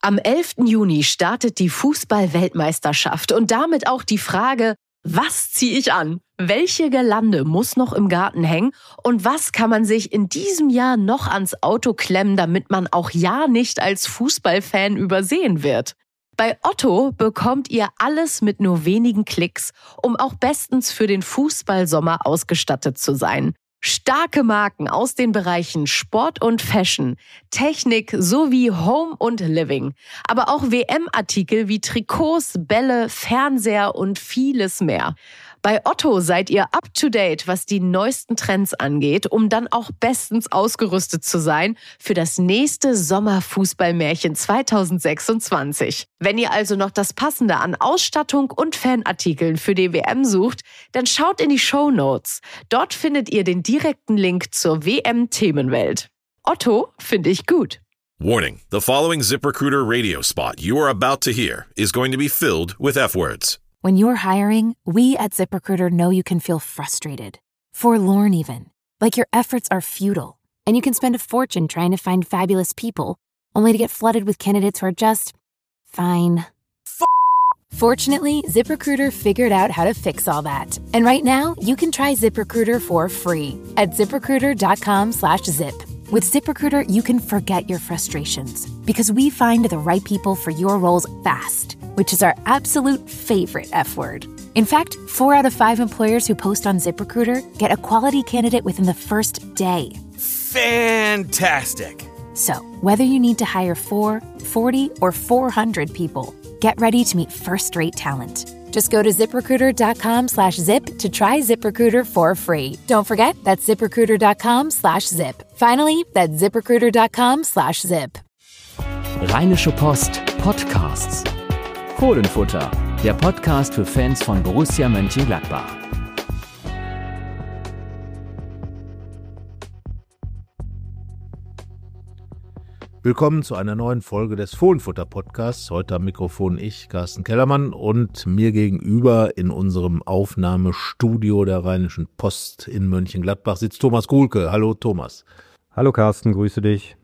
Am 11. Juni startet die Fußball-Weltmeisterschaft und damit auch die Frage, was ziehe ich an? Welche Girlande muss noch im Garten hängen? Und was kann man sich in diesem Jahr noch ans Auto klemmen, damit man auch ja nicht als Fußballfan übersehen wird? Bei Otto bekommt ihr alles mit nur wenigen Klicks, um auch bestens für den Fußballsommer ausgestattet zu sein. Starke Marken aus den Bereichen Sport und Fashion, Technik sowie Home und Living. Aber auch WM-Artikel wie Trikots, Bälle, Fernseher und vieles mehr. Bei Otto seid ihr up-to-date, was die neuesten Trends angeht, um dann auch bestens ausgerüstet zu sein für das nächste Sommerfußballmärchen 2026. Wenn ihr also noch das Passende an Ausstattung und Fanartikeln für die WM sucht, dann schaut in die Shownotes. Dort findet ihr den direkten Link zur WM-Themenwelt. Otto finde ich gut. Warning, the following ZipRecruiter radio spot you are about to hear is going to be filled with F-words. When you're hiring, we at ZipRecruiter know you can feel frustrated, forlorn even, like your efforts are futile, and you can spend a fortune trying to find fabulous people, only to get flooded with candidates who are just fine. Fortunately, ZipRecruiter figured out how to fix all that. And right now, you can try ZipRecruiter for free at ZipRecruiter.com/zip. With ZipRecruiter, you can forget your frustrations because we find the right people for your roles fast, which is our absolute favorite F word. In fact, 4 out of 5 employers who post on ZipRecruiter get a quality candidate within the first day. Fantastic. So, whether you need to hire 4, 40, or 400 people, get ready to meet first-rate talent. Just go to ZipRecruiter.com/zip to try ZipRecruiter for free. Don't forget, that's ZipRecruiter.com/zip. Finally, that's ZipRecruiter.com/zip. Rheinische Post Podcasts. Fohlenfutter, der Podcast für Fans von Borussia Mönchengladbach. Willkommen zu einer neuen Folge des Fohlenfutter-Podcasts. Heute am Mikrofon ich, Carsten Kellermann, und mir gegenüber in unserem Aufnahmestudio der Rheinischen Post in Mönchengladbach sitzt Thomas Kuhlke. Hallo Thomas. Hallo Carsten, grüße dich.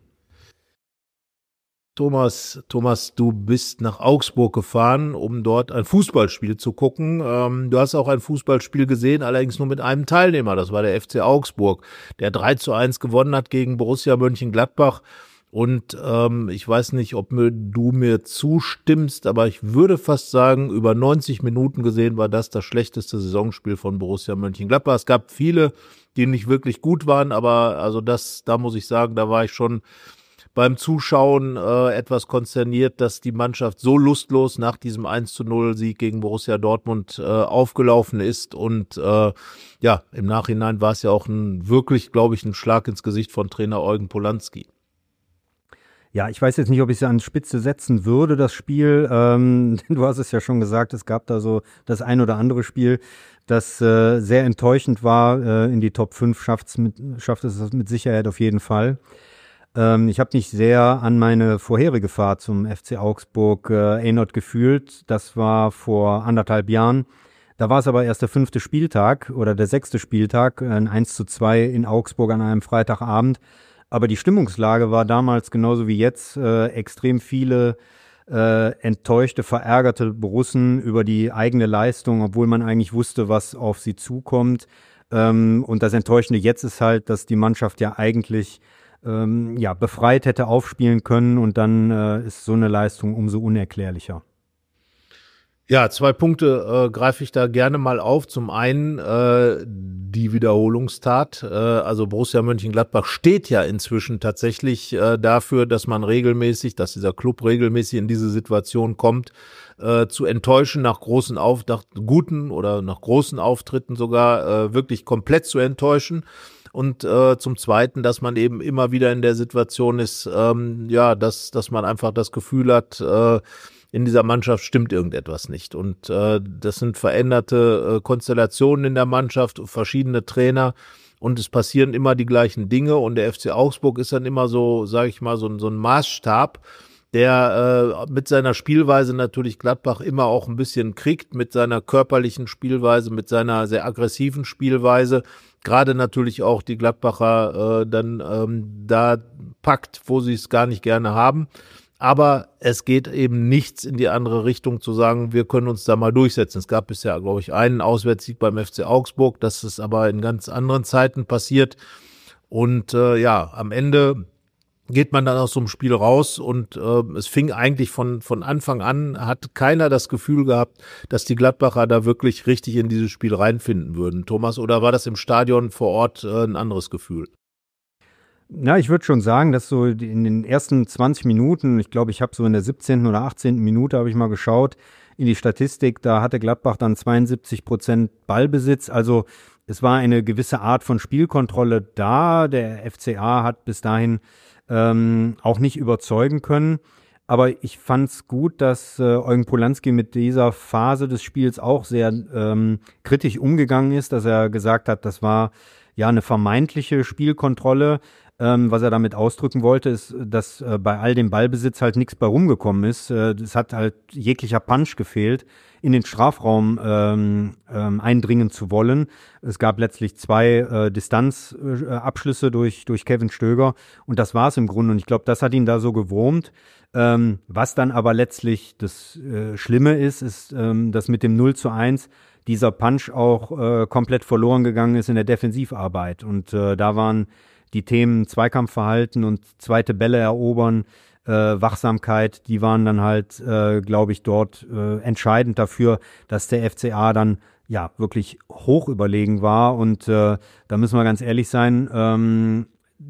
Thomas, du bist nach Augsburg gefahren, um dort ein Fußballspiel zu gucken. Du hast auch ein Fußballspiel gesehen, allerdings nur mit einem Teilnehmer. Das war der FC Augsburg, der 3:1 gewonnen hat gegen Borussia Mönchengladbach. Und ich weiß nicht, ob du mir zustimmst, aber ich würde fast sagen, über 90 Minuten gesehen war das schlechteste Saisonspiel von Borussia Mönchengladbach. Es gab viele, die nicht wirklich gut waren, aber also da muss ich sagen, da war ich schon beim Zuschauen etwas konsterniert, dass die Mannschaft so lustlos nach diesem 1:0 Sieg gegen Borussia Dortmund aufgelaufen ist. Und im Nachhinein war es ja auch wirklich, glaube ich, ein Schlag ins Gesicht von Trainer Eugen Polanski. Ja, ich weiß jetzt nicht, ob ich es an Spitze setzen würde, das Spiel. Du hast es ja schon gesagt, es gab da so das ein oder andere Spiel, das sehr enttäuschend war. In die Top 5 schafft es das mit Sicherheit auf jeden Fall. Ich habe mich sehr an meine vorherige Fahrt zum FC Augsburg erinnert gefühlt. Das war vor 1,5 Jahren. Da war es aber erst der 5. Spieltag oder der 6. Spieltag, ein 1:2 in Augsburg an einem Freitagabend. Aber die Stimmungslage war damals genauso wie jetzt extrem viele enttäuschte, verärgerte Borussen über die eigene Leistung, obwohl man eigentlich wusste, was auf sie zukommt. Und das Enttäuschende jetzt ist halt, dass die Mannschaft ja eigentlich befreit hätte aufspielen können und dann ist so eine Leistung umso unerklärlicher. Ja, 2 Punkte greife ich da gerne mal auf. Zum einen die Wiederholungstat. Also Borussia Mönchengladbach steht ja inzwischen tatsächlich dafür, dass dieser Club regelmäßig in diese Situation kommt, zu enttäuschen, nach großen Auftritten sogar wirklich komplett zu enttäuschen. Und zum Zweiten, dass man eben immer wieder in der Situation ist, dass man einfach das Gefühl hat, in dieser Mannschaft stimmt irgendetwas nicht. Und das sind veränderte Konstellationen in der Mannschaft, verschiedene Trainer, und es passieren immer die gleichen Dinge. Und der FC Augsburg ist dann immer so, sage ich mal, so ein Maßstab, der mit seiner Spielweise natürlich Gladbach immer auch ein bisschen kriegt, mit seiner körperlichen Spielweise, mit seiner sehr aggressiven Spielweise. Gerade natürlich auch die Gladbacher dann da packt, wo sie es gar nicht gerne haben. Aber es geht eben nichts in die andere Richtung zu sagen, wir können uns da mal durchsetzen. Es gab bisher, glaube ich, einen Auswärtssieg beim FC Augsburg. Das ist aber in ganz anderen Zeiten passiert. Und am Ende geht man dann aus so einem Spiel raus und es fing eigentlich von Anfang an, hat keiner das Gefühl gehabt, dass die Gladbacher da wirklich richtig in dieses Spiel reinfinden würden. Thomas, oder war das im Stadion vor Ort ein anderes Gefühl? Ja, ich würde schon sagen, dass so in den ersten 20 Minuten, ich glaube, ich habe so in der 17. oder 18. Minute, habe ich mal geschaut, in die Statistik, da hatte Gladbach dann 72% Ballbesitz, also es war eine gewisse Art von Spielkontrolle da, der FCA hat bis dahin auch nicht überzeugen können, aber ich fand es gut, dass Eugen Polanski mit dieser Phase des Spiels auch sehr kritisch umgegangen ist, dass er gesagt hat, das war ja eine vermeintliche Spielkontrolle. Was er damit ausdrücken wollte, ist, dass bei all dem Ballbesitz halt nichts bei rumgekommen ist. Es hat halt jeglicher Punch gefehlt, in den Strafraum eindringen zu wollen. Es gab letztlich 2 Distanzabschlüsse durch Kevin Stöger und das war es im Grunde. Und ich glaube, das hat ihn da so gewurmt. Was dann aber letztlich das Schlimme ist, dass mit dem 0:1 dieser Punch auch komplett verloren gegangen ist in der Defensivarbeit. Und da waren die Themen Zweikampfverhalten und zweite Bälle erobern, Wachsamkeit, die waren dann halt, glaube ich, dort entscheidend dafür, dass der FCA dann ja wirklich hoch überlegen war. Und da müssen wir ganz ehrlich sein,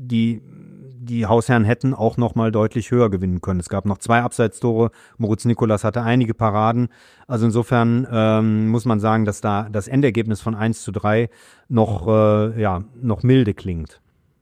die Hausherren hätten auch noch mal deutlich höher gewinnen können. Es gab noch 2 Abseitstore, Moritz Nikolas hatte einige Paraden. Also insofern muss man sagen, dass da das Endergebnis von 1:3 noch milde klingt.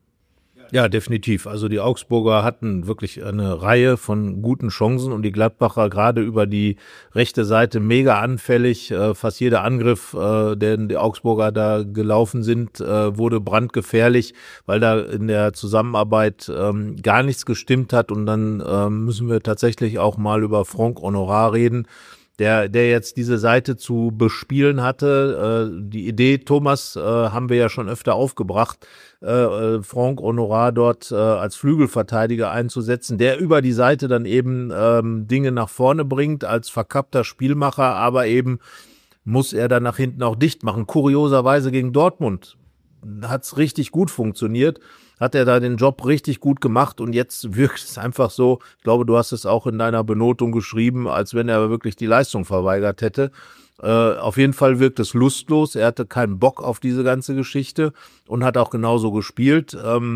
Ja, definitiv. Also die Augsburger hatten wirklich eine Reihe von guten Chancen und die Gladbacher gerade über die rechte Seite mega anfällig. Fast jeder Angriff, den die Augsburger da gelaufen sind, wurde brandgefährlich, weil da in der Zusammenarbeit gar nichts gestimmt hat. Und dann müssen wir tatsächlich auch mal über Franck Honorat reden, der jetzt diese Seite zu bespielen hatte. Die Idee, Thomas, haben wir ja schon öfter aufgebracht, Franck Honorat dort als Flügelverteidiger einzusetzen, der über die Seite dann eben Dinge nach vorne bringt als verkappter Spielmacher, aber eben muss er dann nach hinten auch dicht machen. Kurioserweise gegen Dortmund hat's richtig gut funktioniert, hat er da den Job richtig gut gemacht und jetzt wirkt es einfach so, ich glaube, du hast es auch in deiner Benotung geschrieben, als wenn er wirklich die Leistung verweigert hätte. Auf jeden Fall wirkt es lustlos, er hatte keinen Bock auf diese ganze Geschichte und hat auch genauso gespielt.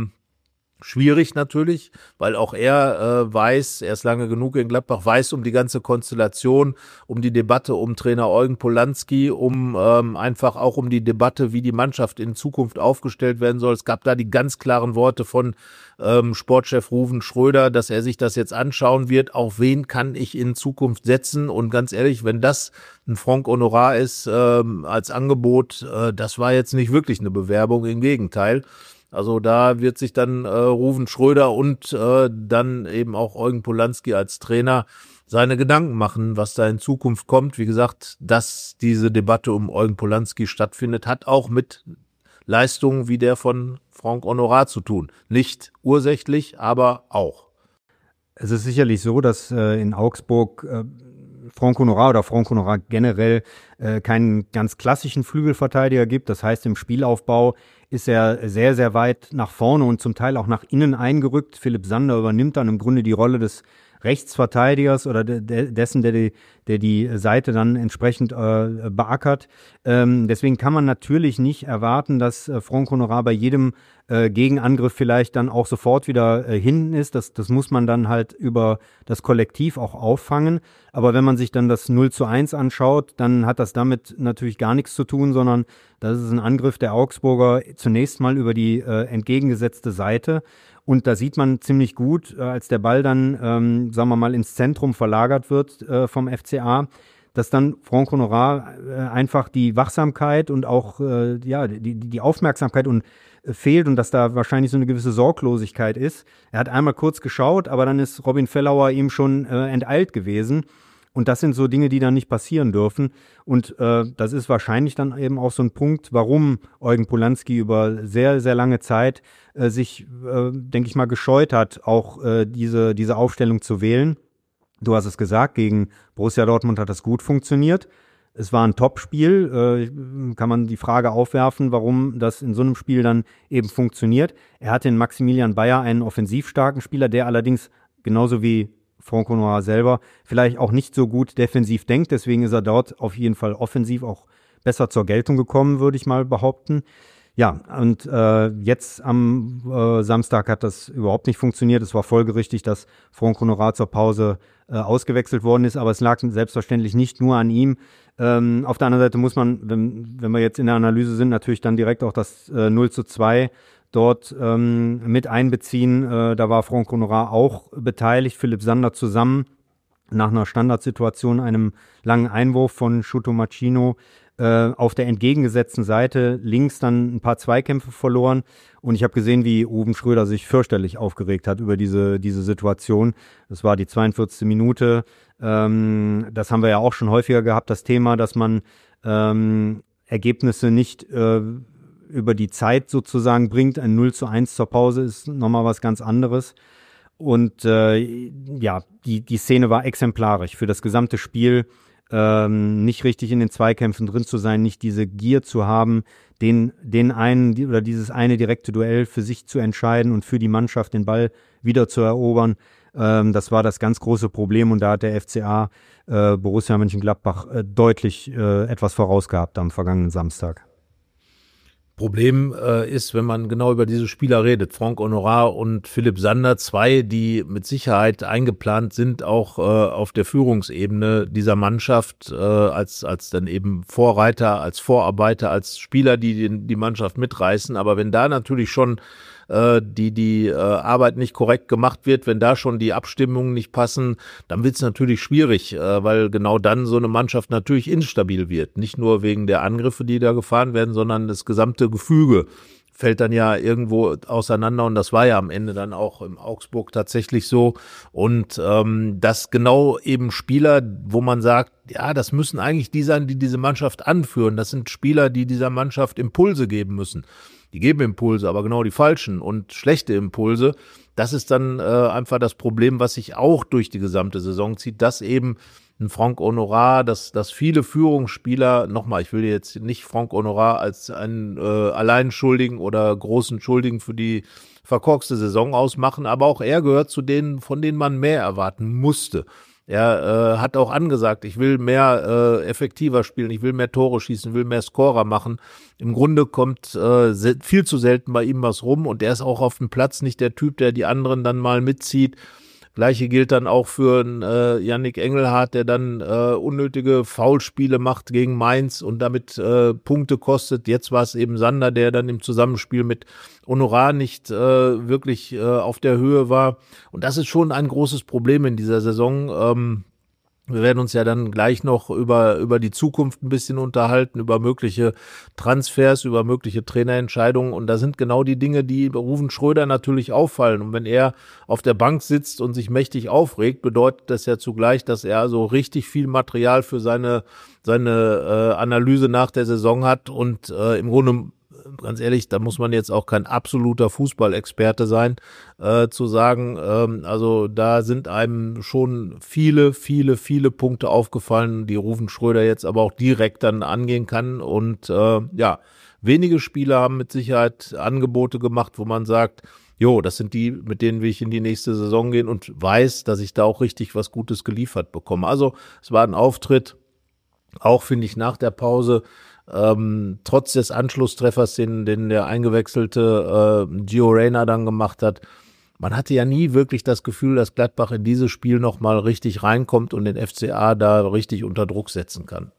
Schwierig natürlich, weil auch er weiß, er ist lange genug in Gladbach, weiß um die ganze Konstellation, um die Debatte um Trainer Eugen Polanski, einfach auch um die Debatte, wie die Mannschaft in Zukunft aufgestellt werden soll. Es gab da die ganz klaren Worte von Sportchef Ruven Schröder, dass er sich das jetzt anschauen wird, auf wen kann ich in Zukunft setzen. Und ganz ehrlich, wenn das ein Franck Honorat ist als Angebot, das war jetzt nicht wirklich eine Bewerbung, im Gegenteil. Also da wird sich dann Ruven Schröder und dann eben auch Eugen Polanski als Trainer seine Gedanken machen, was da in Zukunft kommt. Wie gesagt, dass diese Debatte um Eugen Polanski stattfindet, hat auch mit Leistungen wie der von Franck Honorat zu tun. Nicht ursächlich, aber auch. Es ist sicherlich so, dass in Augsburg Franck Honorat generell keinen ganz klassischen Flügelverteidiger gibt. Das heißt, im Spielaufbau ist er sehr, sehr weit nach vorne und zum Teil auch nach innen eingerückt. Philipp Sander übernimmt dann im Grunde die Rolle des Rechtsverteidigers oder dessen, der die Seite dann entsprechend beackert. Deswegen kann man natürlich nicht erwarten, dass Franck Honorat bei jedem Gegenangriff vielleicht dann auch sofort wieder hinten ist. Das muss man dann halt über das Kollektiv auch auffangen. Aber wenn man sich dann das 0:1 anschaut, dann hat das damit natürlich gar nichts zu tun, sondern das ist ein Angriff der Augsburger zunächst mal über die entgegengesetzte Seite. Und da sieht man ziemlich gut, als der Ball dann, sagen wir mal, ins Zentrum verlagert wird vom FCA, dass dann Franck Honorat einfach die Wachsamkeit und auch die Aufmerksamkeit fehlt und dass da wahrscheinlich so eine gewisse Sorglosigkeit ist. Er hat einmal kurz geschaut, aber dann ist Robin Fellauer ihm schon enteilt gewesen. Und das sind so Dinge, die dann nicht passieren dürfen. Und das ist wahrscheinlich dann eben auch so ein Punkt, warum Eugen Polanski über sehr, sehr lange Zeit sich, denke ich mal, gescheut hat, auch diese Aufstellung zu wählen. Du hast es gesagt, gegen Borussia Dortmund hat das gut funktioniert. Es war ein Top-Spiel, kann man die Frage aufwerfen, warum das in so einem Spiel dann eben funktioniert. Er hatte in Maximilian Bayer einen offensiv starken Spieler, der allerdings genauso wie Franco Noir selber vielleicht auch nicht so gut defensiv denkt. Deswegen ist er dort auf jeden Fall offensiv auch besser zur Geltung gekommen, würde ich mal behaupten. Ja, und jetzt am Samstag hat das überhaupt nicht funktioniert. Es war folgerichtig, dass Franco Noir zur Pause ausgewechselt worden ist, aber es lag selbstverständlich nicht nur an ihm. Auf der anderen Seite muss man, wenn wir jetzt in der Analyse sind, natürlich dann direkt auch das 0:2 dort mit einbeziehen. Da war Franco Noir auch beteiligt, Philipp Sander zusammen nach einer Standardsituation, einem langen Einwurf von Chupomoting auf der entgegengesetzten Seite links dann ein paar Zweikämpfe verloren. Und ich habe gesehen, wie Ruben Schröder sich fürchterlich aufgeregt hat über diese Situation. Das war die 42. Minute. Das haben wir ja auch schon häufiger gehabt, das Thema, dass man Ergebnisse nicht über die Zeit sozusagen bringt. Ein 0:1 zur Pause ist nochmal was ganz anderes. Und die Szene war exemplarisch für das gesamte Spiel. Nicht richtig in den Zweikämpfen drin zu sein, nicht diese Gier zu haben, dieses eine direkte Duell für sich zu entscheiden und für die Mannschaft den Ball wieder zu erobern. Das war das ganz große Problem und da hat der FCA Borussia Mönchengladbach deutlich etwas vorausgehabt am vergangenen Samstag. Problem ist, wenn man genau über diese Spieler redet, Franco Noir und Philipp Sander, zwei, die mit Sicherheit eingeplant sind, auch auf der Führungsebene dieser Mannschaft, als dann eben Vorreiter, als Vorarbeiter, als Spieler, die die Mannschaft mitreißen. Aber wenn da natürlich schon die Arbeit nicht korrekt gemacht wird, wenn da schon die Abstimmungen nicht passen, dann wird es natürlich schwierig, weil genau dann so eine Mannschaft natürlich instabil wird. Nicht nur wegen der Angriffe, die da gefahren werden, sondern das gesamte Gefüge fällt dann ja irgendwo auseinander und das war ja am Ende dann auch im Augsburg tatsächlich so. Und das genau eben Spieler, wo man sagt, ja, das müssen eigentlich die sein, die diese Mannschaft anführen. Das sind Spieler, die dieser Mannschaft Impulse geben müssen. Die geben Impulse, aber genau die falschen und schlechte Impulse. Das ist dann einfach das Problem, was sich auch durch die gesamte Saison zieht, dass eben ein Franco Noir, dass viele Führungsspieler, nochmal, ich will jetzt nicht Franco Noir als einen Alleinschuldigen oder großen Schuldigen für die verkorkste Saison ausmachen, aber auch er gehört zu denen, von denen man mehr erwarten musste. Er hat auch angesagt, ich will mehr effektiver spielen, ich will mehr Tore schießen, will mehr Scorer machen. Im Grunde kommt viel zu selten bei ihm was rum und er ist auch auf dem Platz nicht der Typ, der die anderen dann mal mitzieht. Gleiche gilt dann auch für Yannick Engelhardt, der dann unnötige Foulspiele macht gegen Mainz und damit Punkte kostet. Jetzt war es eben Sander, der dann im Zusammenspiel mit Honorar nicht wirklich auf der Höhe war. Und das ist schon ein großes Problem in dieser Saison. Wir werden uns ja dann gleich noch über die Zukunft ein bisschen unterhalten, über mögliche Transfers, über mögliche Trainerentscheidungen. Und da sind genau die Dinge, die Ruven Schröder natürlich auffallen. Und wenn er auf der Bank sitzt und sich mächtig aufregt, bedeutet das ja zugleich, dass er so richtig viel Material für seine Analyse nach der Saison hat. Und im Grunde, ganz ehrlich, da muss man jetzt auch kein absoluter Fußballexperte sein, zu sagen, also da sind einem schon viele Punkte aufgefallen, die Ruven Schröder jetzt aber auch direkt dann angehen kann und wenige Spieler haben mit Sicherheit Angebote gemacht, wo man sagt, jo, das sind die, mit denen will ich in die nächste Saison gehen und weiß, dass ich da auch richtig was Gutes geliefert bekomme. Also es war ein Auftritt, auch finde ich nach der Pause, trotz des Anschlusstreffers, den der eingewechselte Gio Reyna dann gemacht hat. Man hatte ja nie wirklich das Gefühl, dass Gladbach in dieses Spiel nochmal richtig reinkommt und den FCA da richtig unter Druck setzen kann.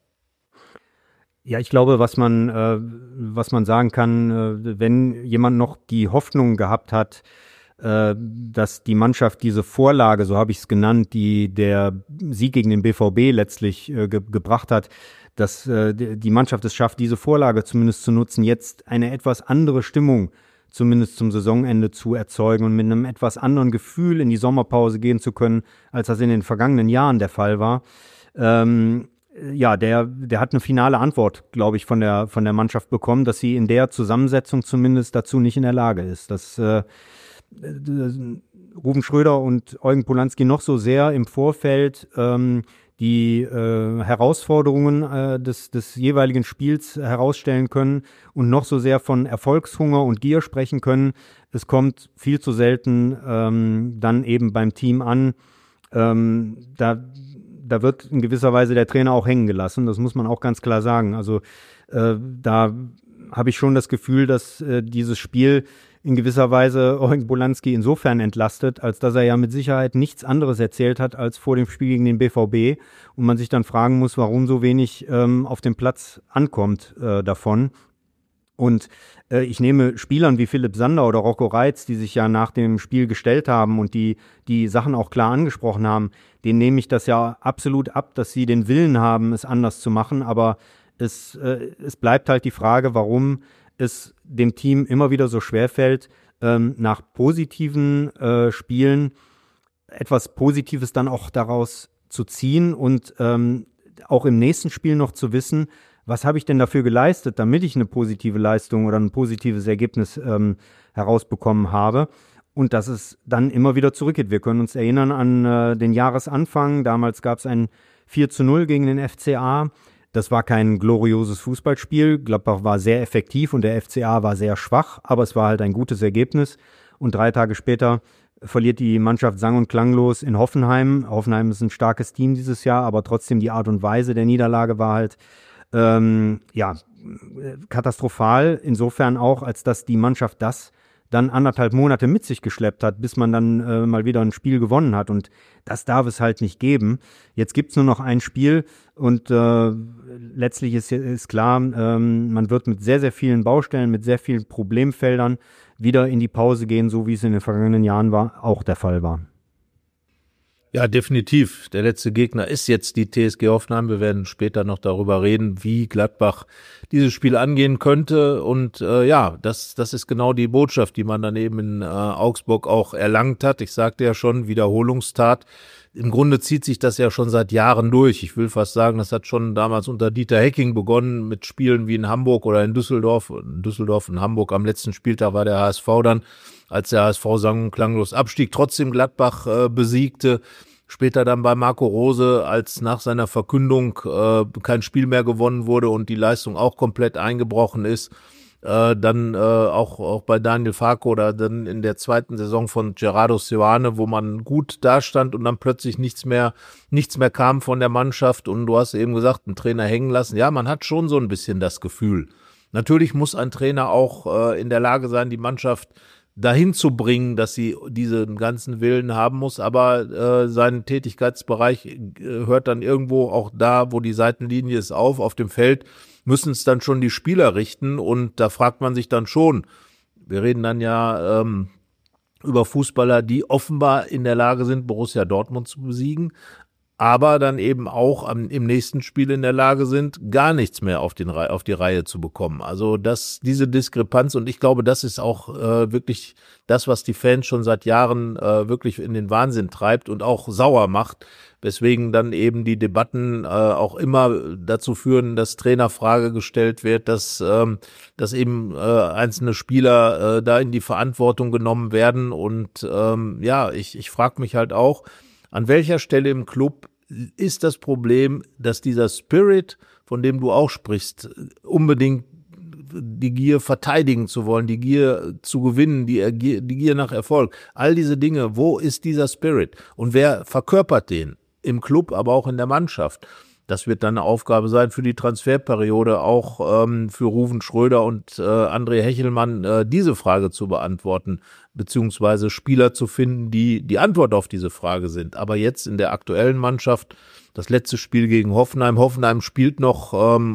Ja, ich glaube, was man sagen kann, wenn jemand noch die Hoffnung gehabt hat, dass die Mannschaft diese Vorlage, so habe ich es genannt, die der Sieg gegen den BVB letztlich gebracht hat, dass die Mannschaft es schafft, diese Vorlage zumindest zu nutzen, jetzt eine etwas andere Stimmung zumindest zum Saisonende zu erzeugen und mit einem etwas anderen Gefühl in die Sommerpause gehen zu können, als das in den vergangenen Jahren der Fall war. Ja, der hat eine finale Antwort, glaube ich, von der Mannschaft bekommen, dass sie in der Zusammensetzung zumindest dazu nicht in der Lage ist. Dass Ruven Schröder und Eugen Polanski noch so sehr im Vorfeld die Herausforderungen des jeweiligen Spiels herausstellen können und noch so sehr von Erfolgshunger und Gier sprechen können. Es kommt viel zu selten dann eben beim Team an. Da wird in gewisser Weise der Trainer auch hängen gelassen. Das muss man auch ganz klar sagen. Also da habe ich schon das Gefühl, dass dieses Spiel in gewisser Weise Eugen Polanski insofern entlastet, als dass er ja mit Sicherheit nichts anderes erzählt hat als vor dem Spiel gegen den BVB und man sich dann fragen muss, warum so wenig auf dem Platz ankommt davon. Und ich nehme Spielern wie Philipp Sander oder Rocco Reitz, die sich ja nach dem Spiel gestellt haben und die Sachen auch klar angesprochen haben, denen nehme ich das ja absolut ab, dass sie den Willen haben, es anders zu machen. Aber es bleibt halt die Frage, warum es dem Team immer wieder so schwerfällt, nach positiven Spielen etwas Positives dann auch daraus zu ziehen und auch im nächsten Spiel noch zu wissen, was habe ich denn dafür geleistet, damit ich eine positive Leistung oder ein positives Ergebnis herausbekommen habe und dass es dann immer wieder zurückgeht. Wir können uns erinnern an den Jahresanfang. Damals gab es ein 4:0 gegen den FCA. Das war kein glorioses Fußballspiel. Gladbach war sehr effektiv und der FCA war sehr schwach, aber es war halt ein gutes Ergebnis. Und 3 Tage später verliert die Mannschaft sang- und klanglos in Hoffenheim. Hoffenheim ist ein starkes Team dieses Jahr, aber trotzdem die Art und Weise der Niederlage war halt katastrophal, insofern auch, als dass die Mannschaft das dann 1,5 Monate mit sich geschleppt hat, bis man dann mal wieder ein Spiel gewonnen hat. Und das darf es halt nicht geben. Jetzt gibt's nur noch ein Spiel und letztlich ist klar, man wird mit sehr, sehr vielen Baustellen, mit sehr vielen Problemfeldern wieder in die Pause gehen, so wie es in den vergangenen Jahren auch der Fall war. Ja, definitiv. Der letzte Gegner ist jetzt die TSG Hoffenheim. Wir werden später noch darüber reden, wie Gladbach dieses Spiel angehen könnte. Und das ist genau die Botschaft, die man dann eben in Augsburg auch erlangt hat. Ich sagte ja schon, Wiederholungstat. Im Grunde zieht sich das ja schon seit Jahren durch. Ich will fast sagen, das hat schon damals unter Dieter Hecking begonnen mit Spielen wie in Hamburg oder in Düsseldorf. In Düsseldorf und Hamburg am letzten Spieltag war der HSV dann, als der HSV sang- und klanglos abstieg, trotzdem Gladbach besiegte. Später dann bei Marco Rose, als nach seiner Verkündung kein Spiel mehr gewonnen wurde und die Leistung auch komplett eingebrochen ist. Dann auch bei Daniel Farke oder dann in der zweiten Saison von Gerardo Seoane, wo man gut dastand und dann plötzlich nichts mehr kam von der Mannschaft. Und du hast eben gesagt, einen Trainer hängen lassen. Ja, man hat schon so ein bisschen das Gefühl. Natürlich muss ein Trainer auch in der Lage sein, die Mannschaft dahin zu bringen, dass sie diesen ganzen Willen haben muss, aber sein Tätigkeitsbereich hört dann irgendwo auch da, wo die Seitenlinie ist, auf dem Feld müssen es dann schon die Spieler richten und da fragt man sich dann schon, wir reden dann ja über Fußballer, die offenbar in der Lage sind, Borussia Dortmund zu besiegen, aber dann eben auch im nächsten Spiel in der Lage sind, gar nichts mehr auf die Reihe zu bekommen. Also diese Diskrepanz, und ich glaube, das ist auch wirklich das, was die Fans schon seit Jahren wirklich in den Wahnsinn treibt und auch sauer macht, weswegen dann eben die Debatten auch immer dazu führen, dass Trainerfrage gestellt wird, dass eben einzelne Spieler da in die Verantwortung genommen werden. Und ich frage mich halt auch, an welcher Stelle im Club ist das Problem, dass dieser Spirit, von dem du auch sprichst, unbedingt die Gier verteidigen zu wollen, die Gier zu gewinnen, die Gier nach Erfolg, all diese Dinge, wo ist dieser Spirit? Und wer verkörpert den? Im Club, aber auch in der Mannschaft. Das wird dann eine Aufgabe sein für die Transferperiode, auch für Ruven Schröder und André Hechelmann, diese Frage zu beantworten, beziehungsweise Spieler zu finden, die Antwort auf diese Frage sind. Aber jetzt in der aktuellen Mannschaft, das letzte Spiel gegen Hoffenheim. Hoffenheim spielt noch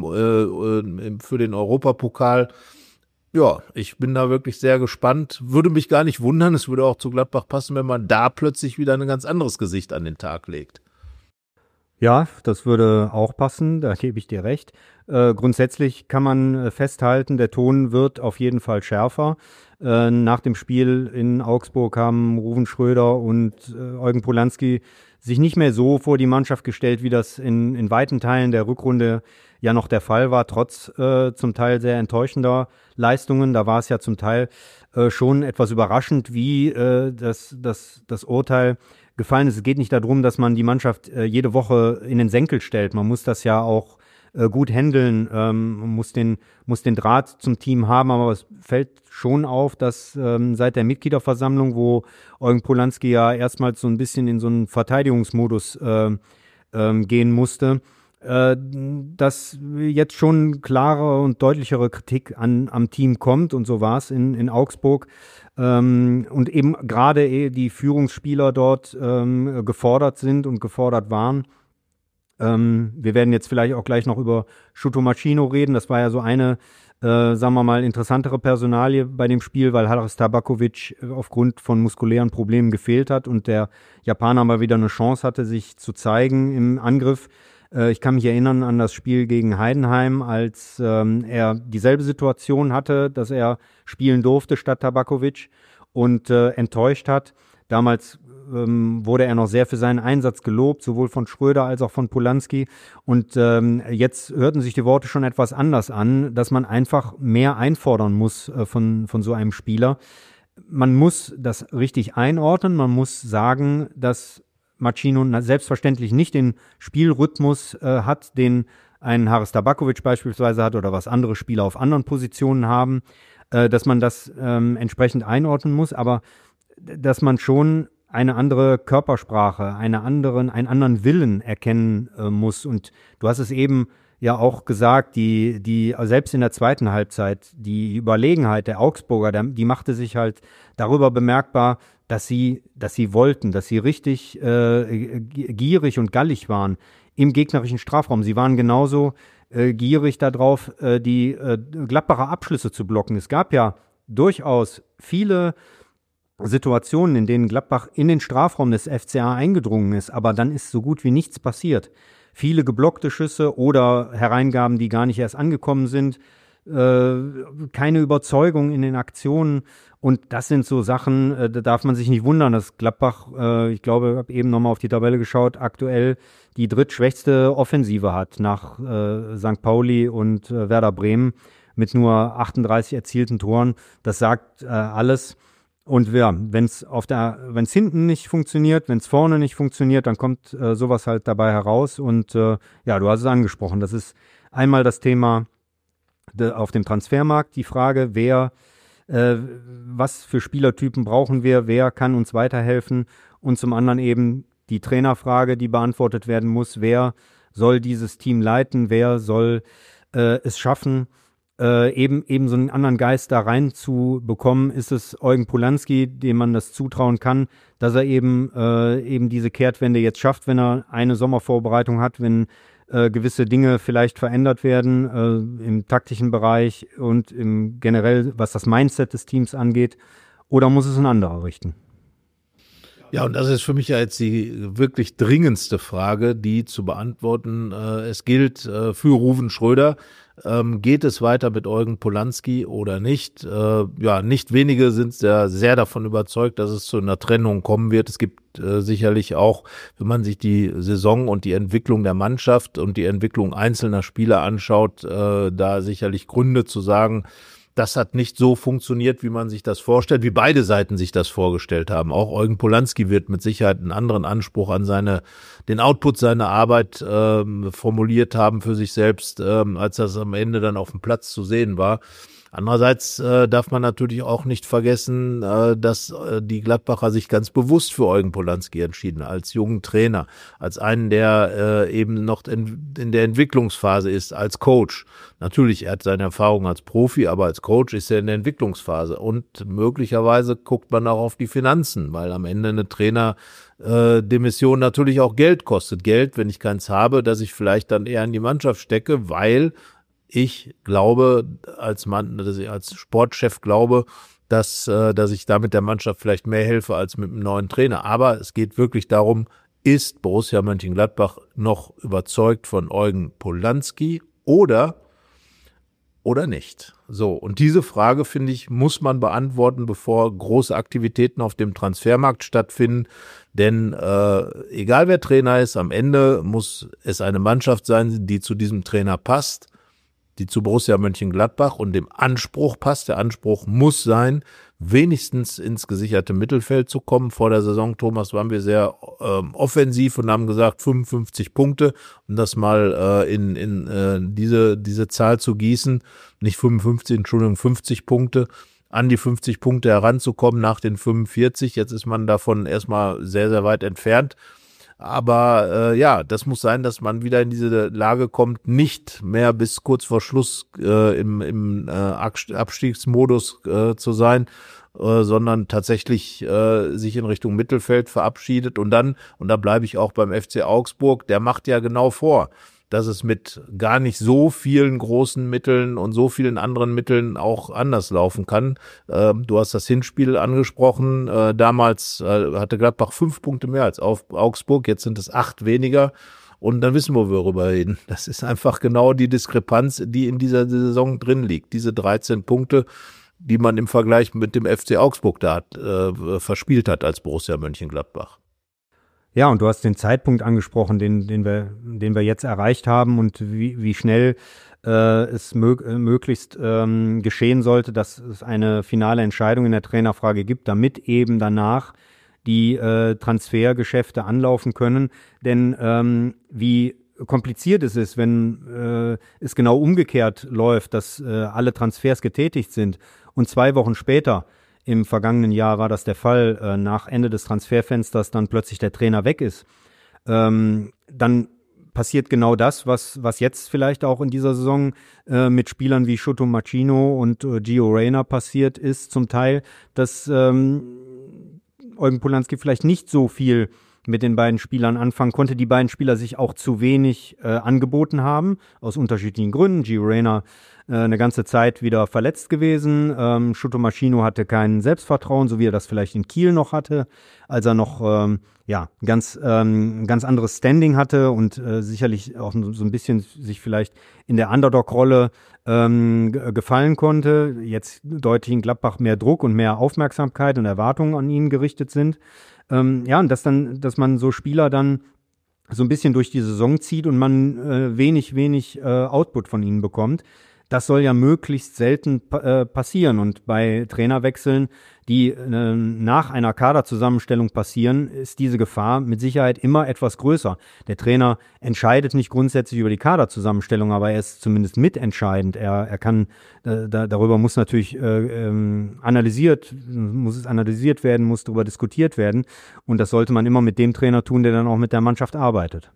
für den Europapokal. Ja, ich bin da wirklich sehr gespannt. Würde mich gar nicht wundern, es würde auch zu Gladbach passen, wenn man da plötzlich wieder ein ganz anderes Gesicht an den Tag legt. Ja, das würde auch passen, da gebe ich dir recht. Grundsätzlich kann man festhalten, der Ton wird auf jeden Fall schärfer. Nach dem Spiel in Augsburg haben Ruven Schröder und Eugen Polanski sich nicht mehr so vor die Mannschaft gestellt, wie das in weiten Teilen der Rückrunde ja noch der Fall war, trotz zum Teil sehr enttäuschender Leistungen. Da war es ja zum Teil schon etwas überraschend, wie das Urteil gefallen ist. Es geht nicht darum, dass man die Mannschaft jede Woche in den Senkel stellt. Man muss das ja auch gut handeln, muss den Draht zum Team haben, aber es fällt schon auf, dass seit der Mitgliederversammlung, wo Eugen Polanski ja erstmals so ein bisschen in so einen Verteidigungsmodus gehen musste, dass jetzt schon klare und deutlichere Kritik am Team kommt, und so war es in Augsburg. Und eben gerade die Führungsspieler dort gefordert sind und gefordert waren. Wir werden jetzt vielleicht auch gleich noch über Chupomoting reden. Das war ja so eine, sagen wir mal, interessantere Personalie bei dem Spiel, weil Haris Tabakovic aufgrund von muskulären Problemen gefehlt hat und der Japaner mal wieder eine Chance hatte, sich zu zeigen im Angriff. Ich kann mich erinnern an das Spiel gegen Heidenheim, als er dieselbe Situation hatte, dass er spielen durfte statt Tabakovic und enttäuscht hat. Damals wurde er noch sehr für seinen Einsatz gelobt, sowohl von Schröder als auch von Polanski. Und jetzt hörten sich die Worte schon etwas anders an, dass man einfach mehr einfordern muss von so einem Spieler. Man muss das richtig einordnen. Man muss sagen, dass Marcino selbstverständlich nicht den Spielrhythmus hat, den ein Haris Tabakovic beispielsweise hat oder was andere Spieler auf anderen Positionen haben, dass man das entsprechend einordnen muss, aber dass man schon eine andere Körpersprache, einen anderen Willen erkennen muss. Und du hast es eben ja auch gesagt, die selbst in der zweiten Halbzeit, die Überlegenheit der Augsburger, die machte sich halt darüber bemerkbar, dass sie wollten, dass sie richtig gierig und gallig waren im gegnerischen Strafraum. Sie waren genauso gierig darauf, die Gladbacher Abschlüsse zu blocken. Es gab ja durchaus viele Situationen, in denen Gladbach in den Strafraum des FCA eingedrungen ist, aber dann ist so gut wie nichts passiert. Viele geblockte Schüsse oder Hereingaben, die gar nicht erst angekommen sind, keine Überzeugung in den Aktionen, und das sind so Sachen, da darf man sich nicht wundern, dass Gladbach, ich glaube, ich habe eben nochmal auf die Tabelle geschaut, aktuell die drittschwächste Offensive hat nach St. Pauli und Werder Bremen mit nur 38 erzielten Toren. Das sagt alles. Und ja, wenn es hinten nicht funktioniert, wenn es vorne nicht funktioniert, dann kommt sowas halt dabei heraus. Und ja, du hast es angesprochen. Das ist einmal das Thema auf dem Transfermarkt, die Frage, was für Spielertypen brauchen wir, wer kann uns weiterhelfen, und zum anderen eben die Trainerfrage, die beantwortet werden muss, wer soll dieses Team leiten, wer soll es schaffen, eben so einen anderen Geist da reinzubekommen. Ist es Eugen Polanski, dem man das zutrauen kann, dass er eben diese Kehrtwende jetzt schafft, wenn er eine Sommervorbereitung hat, wenn gewisse Dinge vielleicht verändert werden im taktischen Bereich und im generell, was das Mindset des Teams angeht, oder muss es ein anderer richten? Ja, und das ist für mich ja jetzt die wirklich dringendste Frage, die zu beantworten. Es gilt für Ruven Schröder. Geht es weiter mit Eugen Polanski oder nicht? Ja, nicht wenige sind ja sehr davon überzeugt, dass es zu einer Trennung kommen wird. Es gibt sicherlich auch, wenn man sich die Saison und die Entwicklung der Mannschaft und die Entwicklung einzelner Spieler anschaut, da sicherlich Gründe zu sagen, das hat nicht so funktioniert, wie man sich das vorstellt, wie beide Seiten sich das vorgestellt haben. Auch Eugen Polanski wird mit Sicherheit einen anderen Anspruch an den Output seiner Arbeit formuliert haben für sich selbst, als das am Ende dann auf dem Platz zu sehen war. Andererseits darf man natürlich auch nicht vergessen, dass die Gladbacher sich ganz bewusst für Eugen Polanski entschieden, als jungen Trainer, als einen, der eben noch in der Entwicklungsphase ist, als Coach. Natürlich, er hat seine Erfahrung als Profi, aber als Coach ist er in der Entwicklungsphase. Und möglicherweise guckt man auch auf die Finanzen, weil am Ende eine Trainerdemission natürlich auch Geld kostet. Geld, wenn ich keins habe, dass ich vielleicht dann eher in die Mannschaft stecke, weil ich glaube, als Sportchef glaube, dass ich damit der Mannschaft vielleicht mehr helfe als mit einem neuen Trainer. Aber es geht wirklich darum, ist Borussia Mönchengladbach noch überzeugt von Eugen Polanski oder nicht? So, und diese Frage, finde ich, muss man beantworten, bevor große Aktivitäten auf dem Transfermarkt stattfinden. Denn egal wer Trainer ist, am Ende muss es eine Mannschaft sein, die zu diesem Trainer passt, die zu Borussia Mönchengladbach und dem Anspruch passt. Der Anspruch muss sein, wenigstens ins gesicherte Mittelfeld zu kommen. Vor der Saison, Thomas, waren wir sehr offensiv und haben gesagt 55 Punkte, um das mal in diese Zahl zu gießen. Nicht 55, Entschuldigung, 50 Punkte. An die 50 Punkte heranzukommen nach den 45. Jetzt ist man davon erstmal sehr, sehr weit entfernt. Aber das muss sein, dass man wieder in diese Lage kommt, nicht mehr bis kurz vor Schluss im Abstiegsmodus zu sein, sondern tatsächlich sich in Richtung Mittelfeld verabschiedet. Und da bleibe ich auch beim FC Augsburg, der macht ja genau vor, dass es mit gar nicht so vielen großen Mitteln und so vielen anderen Mitteln auch anders laufen kann. Du hast das Hinspiel angesprochen. Damals hatte Gladbach 5 Punkte mehr als Augsburg. Jetzt sind es 8 weniger. Und dann wissen wir, worüber wir reden. Das ist einfach genau die Diskrepanz, die in dieser Saison drin liegt. Diese 13 Punkte, die man im Vergleich mit dem FC Augsburg da verspielt hat als Borussia Mönchengladbach. Ja, und du hast den Zeitpunkt angesprochen, den wir jetzt erreicht haben und wie schnell es möglichst geschehen sollte, dass es eine finale Entscheidung in der Trainerfrage gibt, damit eben danach die Transfergeschäfte anlaufen können. Denn wie kompliziert es ist, wenn es genau umgekehrt läuft, dass alle Transfers getätigt sind und 2 Wochen später, im vergangenen Jahr war das der Fall, nach Ende des Transferfensters dann plötzlich der Trainer weg ist, dann passiert genau das, was jetzt vielleicht auch in dieser Saison mit Spielern wie Shoto Machino und Gio Reyna passiert ist, zum Teil, dass Eugen Polanski vielleicht nicht so viel mit den beiden Spielern anfangen konnte. Die beiden Spieler sich auch zu wenig angeboten haben, aus unterschiedlichen Gründen. Gio Reyna eine ganze Zeit wieder verletzt gewesen. Shoto Machino hatte kein Selbstvertrauen, so wie er das vielleicht in Kiel noch hatte, als er noch ganz anderes Standing hatte und sicherlich auch so ein bisschen sich vielleicht in der Underdog-Rolle gefallen konnte. Jetzt deutlich in Gladbach mehr Druck und mehr Aufmerksamkeit und Erwartungen an ihn gerichtet sind. Und dass man so Spieler dann so ein bisschen durch die Saison zieht und man wenig Output von ihnen bekommt. Das soll ja möglichst selten passieren. Und bei Trainerwechseln, die nach einer Kaderzusammenstellung passieren, ist diese Gefahr mit Sicherheit immer etwas größer. Der Trainer entscheidet nicht grundsätzlich über die Kaderzusammenstellung, aber er ist zumindest mitentscheidend. Er kann, darüber muss natürlich analysiert werden, muss darüber diskutiert werden. Und das sollte man immer mit dem Trainer tun, der dann auch mit der Mannschaft arbeitet.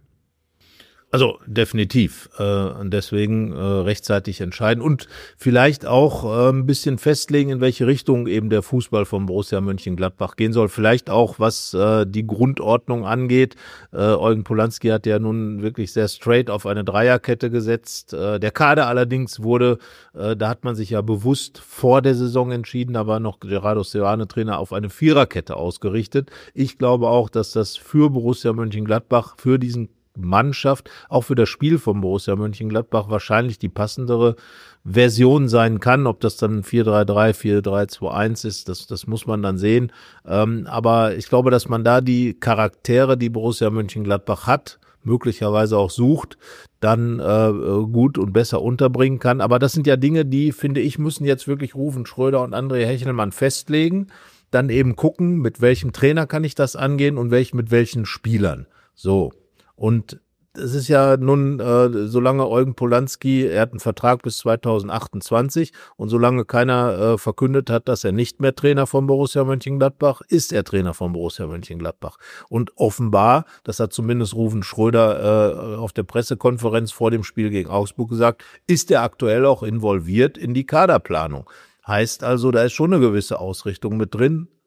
Also definitiv. Und deswegen rechtzeitig entscheiden und vielleicht auch ein bisschen festlegen, in welche Richtung eben der Fußball von Borussia Mönchengladbach gehen soll. Vielleicht auch, was die Grundordnung angeht. Eugen Polanski hat ja nun wirklich sehr straight auf eine Dreierkette gesetzt. Der Kader allerdings wurde, da hat man sich ja bewusst vor der Saison entschieden, da war noch Gerardo Seoane Trainer, auf eine Viererkette ausgerichtet. Ich glaube auch, dass das für Borussia Mönchengladbach, für diesen Mannschaft, auch für das Spiel von Borussia Mönchengladbach wahrscheinlich die passendere Version sein kann. Ob das dann 4-3-3, 4-3-2-1 ist, das muss man dann sehen. Aber ich glaube, dass man da die Charaktere, die Borussia Mönchengladbach hat, möglicherweise auch sucht, dann gut und besser unterbringen kann. Aber das sind ja Dinge, die, finde ich, müssen jetzt wirklich Rufen Schröder und André Hechelmann festlegen. Dann eben gucken, mit welchem Trainer kann ich das angehen und mit welchen Spielern. So. Und es ist ja nun, solange Eugen Polanski, er hat einen Vertrag bis 2028 und solange keiner verkündet hat, dass er nicht mehr Trainer von Borussia Mönchengladbach, ist er Trainer von Borussia Mönchengladbach. Und offenbar, das hat zumindest Rufen Schröder auf der Pressekonferenz vor dem Spiel gegen Augsburg gesagt, ist er aktuell auch involviert in die Kaderplanung. Heißt also, da ist schon eine gewisse Ausrichtung mit drin.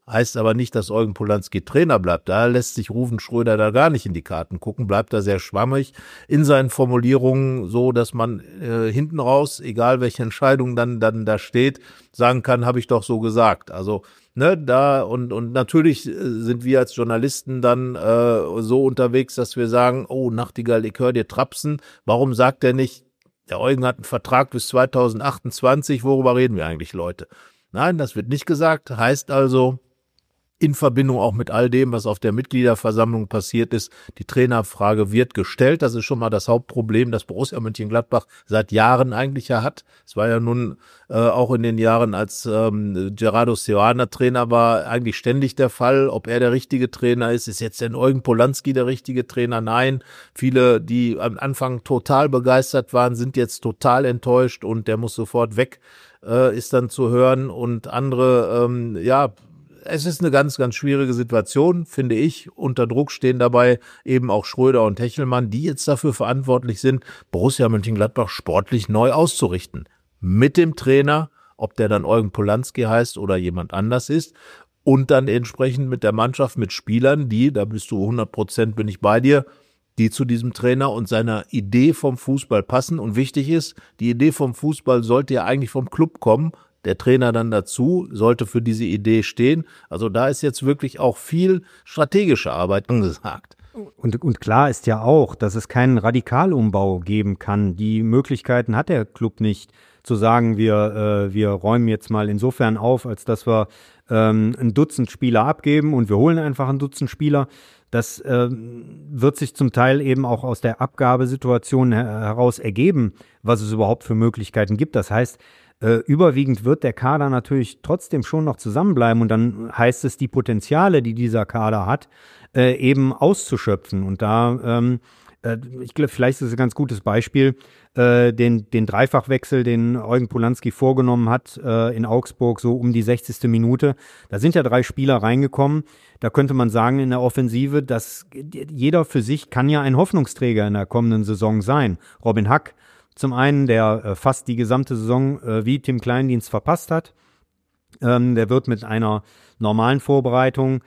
Heißt aber nicht, dass Eugen Polanski Trainer bleibt. Da lässt sich Ruven Schröder da gar nicht in die Karten gucken, bleibt da sehr schwammig in seinen Formulierungen, so dass man hinten raus, egal welche Entscheidung dann da steht, sagen kann, habe ich doch so gesagt. Also da und natürlich sind wir als Journalisten dann so unterwegs, dass wir sagen, oh Nachtigall, ich höre dir trapsen. Warum sagt er nicht, der Eugen hat einen Vertrag bis 2028, worüber reden wir eigentlich, Leute? Nein, das wird nicht gesagt, heißt also, in Verbindung auch mit all dem, was auf der Mitgliederversammlung passiert ist, die Trainerfrage wird gestellt. Das ist schon mal das Hauptproblem, das Borussia Mönchengladbach seit Jahren eigentlich ja hat. Es war ja nun auch in den Jahren, als Gerardo Seoane Trainer war, eigentlich ständig der Fall. Ob er der richtige Trainer ist jetzt der Eugen Polanski der richtige Trainer? Nein. Viele, die am Anfang total begeistert waren, sind jetzt total enttäuscht und der muss sofort weg, ist dann zu hören. Und andere, es ist eine ganz, ganz schwierige Situation, finde ich. Unter Druck stehen dabei eben auch Schröder und Hechelmann, die jetzt dafür verantwortlich sind, Borussia Mönchengladbach sportlich neu auszurichten. Mit dem Trainer, ob der dann Eugen Polanski heißt oder jemand anders ist. Und dann entsprechend mit der Mannschaft, mit Spielern, die, da bist du 100%, bin ich bei dir, die zu diesem Trainer und seiner Idee vom Fußball passen. Und wichtig ist, die Idee vom Fußball sollte ja eigentlich vom Club kommen. Der Trainer dann dazu sollte für diese Idee stehen. Also da ist jetzt wirklich auch viel strategische Arbeit angesagt. Und klar ist ja auch, dass es keinen Radikalumbau geben kann. Die Möglichkeiten hat der Club nicht, zu sagen, wir räumen jetzt mal insofern auf, als dass wir ein Dutzend Spieler abgeben und wir holen einfach ein Dutzend Spieler. Das wird sich zum Teil eben auch aus der Abgabesituation heraus ergeben, was es überhaupt für Möglichkeiten gibt. Das heißt, überwiegend wird der Kader natürlich trotzdem schon noch zusammenbleiben und dann heißt es, die Potenziale, die dieser Kader hat, eben auszuschöpfen. Und da, ich glaube, vielleicht ist es ein ganz gutes Beispiel, den Dreifachwechsel, den Eugen Polanski vorgenommen hat in Augsburg, so um die 60. Minute. Da sind ja 3 Spieler reingekommen. Da könnte man sagen in der Offensive, dass jeder für sich kann ja ein Hoffnungsträger in der kommenden Saison sein. Robin Hack zum einen, der fast die gesamte Saison wie Tim Kleindienst verpasst hat. Der wird mit einer normalen Vorbereitung,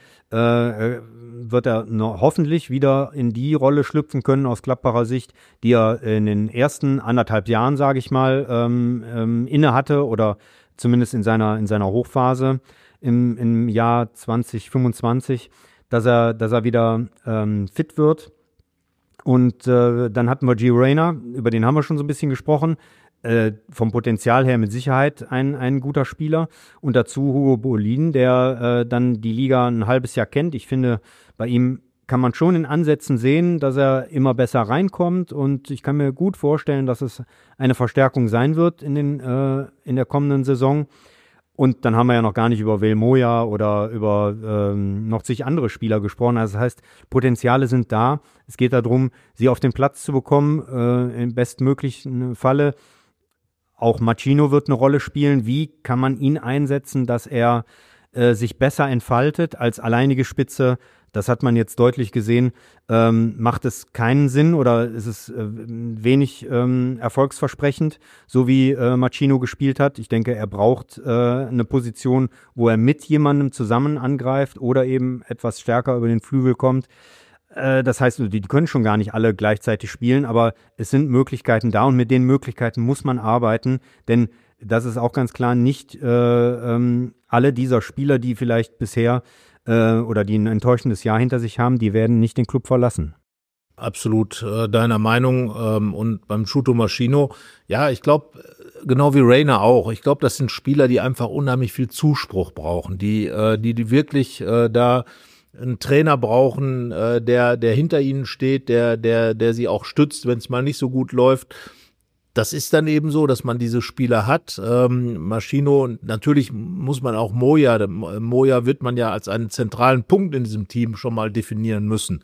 wird er hoffentlich wieder in die Rolle schlüpfen können aus Gladbacher Sicht, die er in den ersten 1,5 Jahren, sage ich mal, inne hatte oder zumindest in seiner Hochphase im Jahr 2025, dass er wieder fit wird. Und dann hatten wir Gio Reyna, über den haben wir schon so ein bisschen gesprochen. Vom Potenzial her mit Sicherheit ein guter Spieler. Und dazu Hugo Bolin, der dann die Liga ein halbes Jahr kennt. Ich finde, bei ihm kann man schon in Ansätzen sehen, dass er immer besser reinkommt. Und ich kann mir gut vorstellen, dass es eine Verstärkung sein wird in der kommenden Saison. Und dann haben wir ja noch gar nicht über Will Moya oder über noch zig andere Spieler gesprochen. Also das heißt, Potenziale sind da. Es geht darum, sie auf den Platz zu bekommen, im bestmöglichen Falle. Auch Machino wird eine Rolle spielen. Wie kann man ihn einsetzen, dass er sich besser entfaltet als alleinige Spitze? Das hat man jetzt deutlich gesehen. Macht es keinen Sinn oder ist es wenig erfolgsversprechend, so wie Machino gespielt hat? Ich denke, er braucht eine Position, wo er mit jemandem zusammen angreift oder eben etwas stärker über den Flügel kommt. Das heißt, die können schon gar nicht alle gleichzeitig spielen, aber es sind Möglichkeiten da und mit den Möglichkeiten muss man arbeiten, denn das ist auch ganz klar, nicht alle dieser Spieler, die vielleicht bisher oder die ein enttäuschendes Jahr hinter sich haben, die werden nicht den Club verlassen. Absolut deiner Meinung und beim Chuto Machino, ja, ich glaube, genau wie Reyna auch, ich glaube, das sind Spieler, die einfach unheimlich viel Zuspruch brauchen, die wirklich da einen Trainer brauchen, der hinter ihnen steht, der sie auch stützt, wenn es mal nicht so gut läuft. Das ist dann eben so, dass man diese Spieler hat. Machino, natürlich muss man auch Moya wird man ja als einen zentralen Punkt in diesem Team schon mal definieren müssen.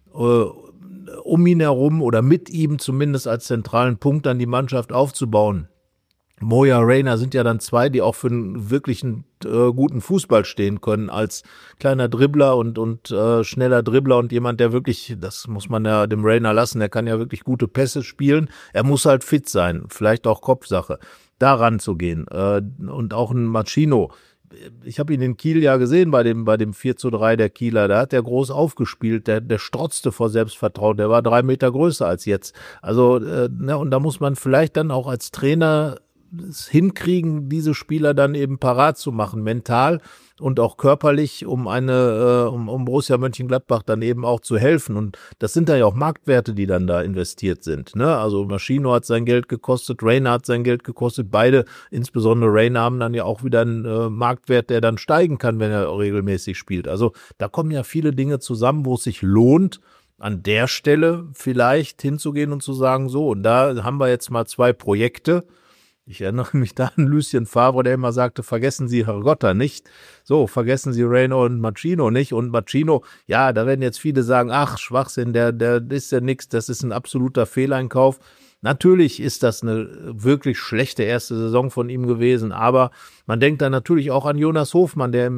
Um ihn herum oder mit ihm zumindest als zentralen Punkt dann die Mannschaft aufzubauen. Moya, Reyna sind ja dann 2, die auch für einen wirklichen guten Fußball stehen können, als kleiner Dribbler und schneller Dribbler und jemand, der wirklich, das muss man ja dem Reyna lassen, der kann ja wirklich gute Pässe spielen. Er muss halt fit sein, vielleicht auch Kopfsache, da ranzugehen. Und auch ein Machino, ich habe ihn in Kiel ja gesehen bei dem 4:3 der Kieler, da hat der groß aufgespielt, der strotzte vor Selbstvertrauen, der war 3 Meter größer als jetzt. Also, und da muss man vielleicht dann auch als Trainer es hinkriegen, diese Spieler dann eben parat zu machen, mental und auch körperlich, um Borussia Mönchengladbach dann eben auch zu helfen. Und das sind dann ja auch Marktwerte, die dann da investiert sind. Ne? Also Maschino hat sein Geld gekostet, Reina hat sein Geld gekostet. Beide, insbesondere Reina, haben dann ja auch wieder einen Marktwert, der dann steigen kann, wenn er regelmäßig spielt. Also da kommen ja viele Dinge zusammen, wo es sich lohnt, an der Stelle vielleicht hinzugehen und zu sagen, so, und da haben wir jetzt mal 2 Projekte. Ich erinnere mich da an Lucien Favre, der immer sagte, vergessen Sie Hergotta nicht. So, vergessen Sie Reina und Maschino nicht. Und Maschino, ja, da werden jetzt viele sagen, ach, Schwachsinn, der ist ja nix, das ist ein absoluter Fehleinkauf. Natürlich ist das eine wirklich schlechte erste Saison von ihm gewesen, aber man denkt dann natürlich auch an Jonas Hofmann, der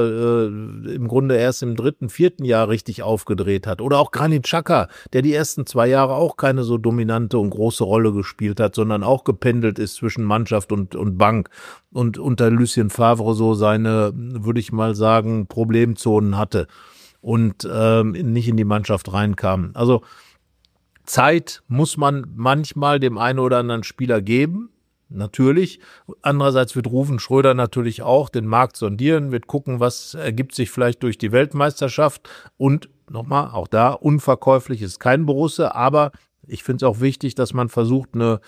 im Grunde erst im 3., 4. Jahr richtig aufgedreht hat. Oder auch Granit Xhaka, der die ersten 2 Jahre auch keine so dominante und große Rolle gespielt hat, sondern auch gependelt ist zwischen Mannschaft und Bank. Und unter Lucien Favre so seine, würde ich mal sagen, Problemzonen hatte und nicht in die Mannschaft reinkam. Also Zeit muss man manchmal dem einen oder anderen Spieler geben, natürlich. Andererseits wird Ruven Schröder natürlich auch den Markt sondieren, wird gucken, was ergibt sich vielleicht durch die Weltmeisterschaft. Und nochmal, auch da, unverkäuflich ist kein Borussia, aber ich finde es auch wichtig, dass man versucht,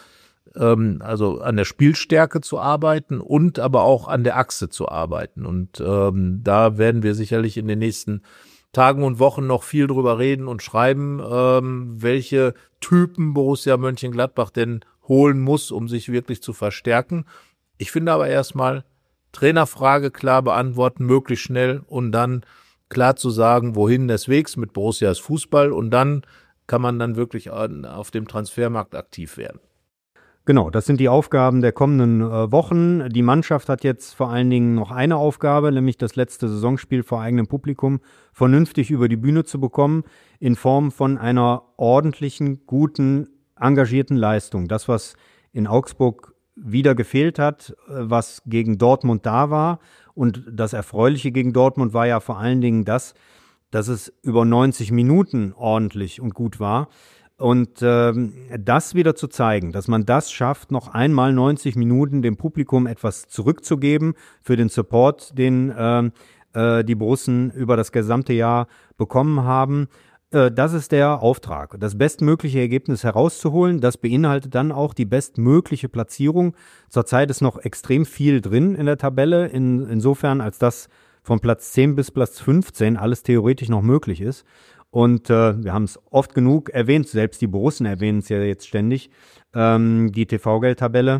also an der Spielstärke zu arbeiten und aber auch an der Achse zu arbeiten. Und da werden wir sicherlich in den nächsten Tagen und Wochen noch viel drüber reden und schreiben, welche Typen Borussia Mönchengladbach denn holen muss, um sich wirklich zu verstärken. Ich finde aber erstmal Trainerfrage klar beantworten, möglichst schnell und dann klar zu sagen, wohin des Wegs mit Borussias Fußball, und dann kann man dann wirklich auf dem Transfermarkt aktiv werden. Genau, das sind die Aufgaben der kommenden Wochen. Die Mannschaft hat jetzt vor allen Dingen noch eine Aufgabe, nämlich das letzte Saisonspiel vor eigenem Publikum vernünftig über die Bühne zu bekommen, in Form von einer ordentlichen, guten, engagierten Leistung. Das, was in Augsburg wieder gefehlt hat, was gegen Dortmund da war. Und das Erfreuliche gegen Dortmund war ja vor allen Dingen das, dass es über 90 Minuten ordentlich und gut war. Und das wieder zu zeigen, dass man das schafft, noch einmal 90 Minuten dem Publikum etwas zurückzugeben für den Support, den die Borussen über das gesamte Jahr bekommen haben. Das ist der Auftrag, das bestmögliche Ergebnis herauszuholen. Das beinhaltet dann auch die bestmögliche Platzierung. Zurzeit ist noch extrem viel drin in der Tabelle, insofern als das von Platz 10 bis Platz 15 alles theoretisch noch möglich ist. Und wir haben es oft genug erwähnt, selbst die Borussen erwähnen es ja jetzt ständig, die TV-Geld-Tabelle.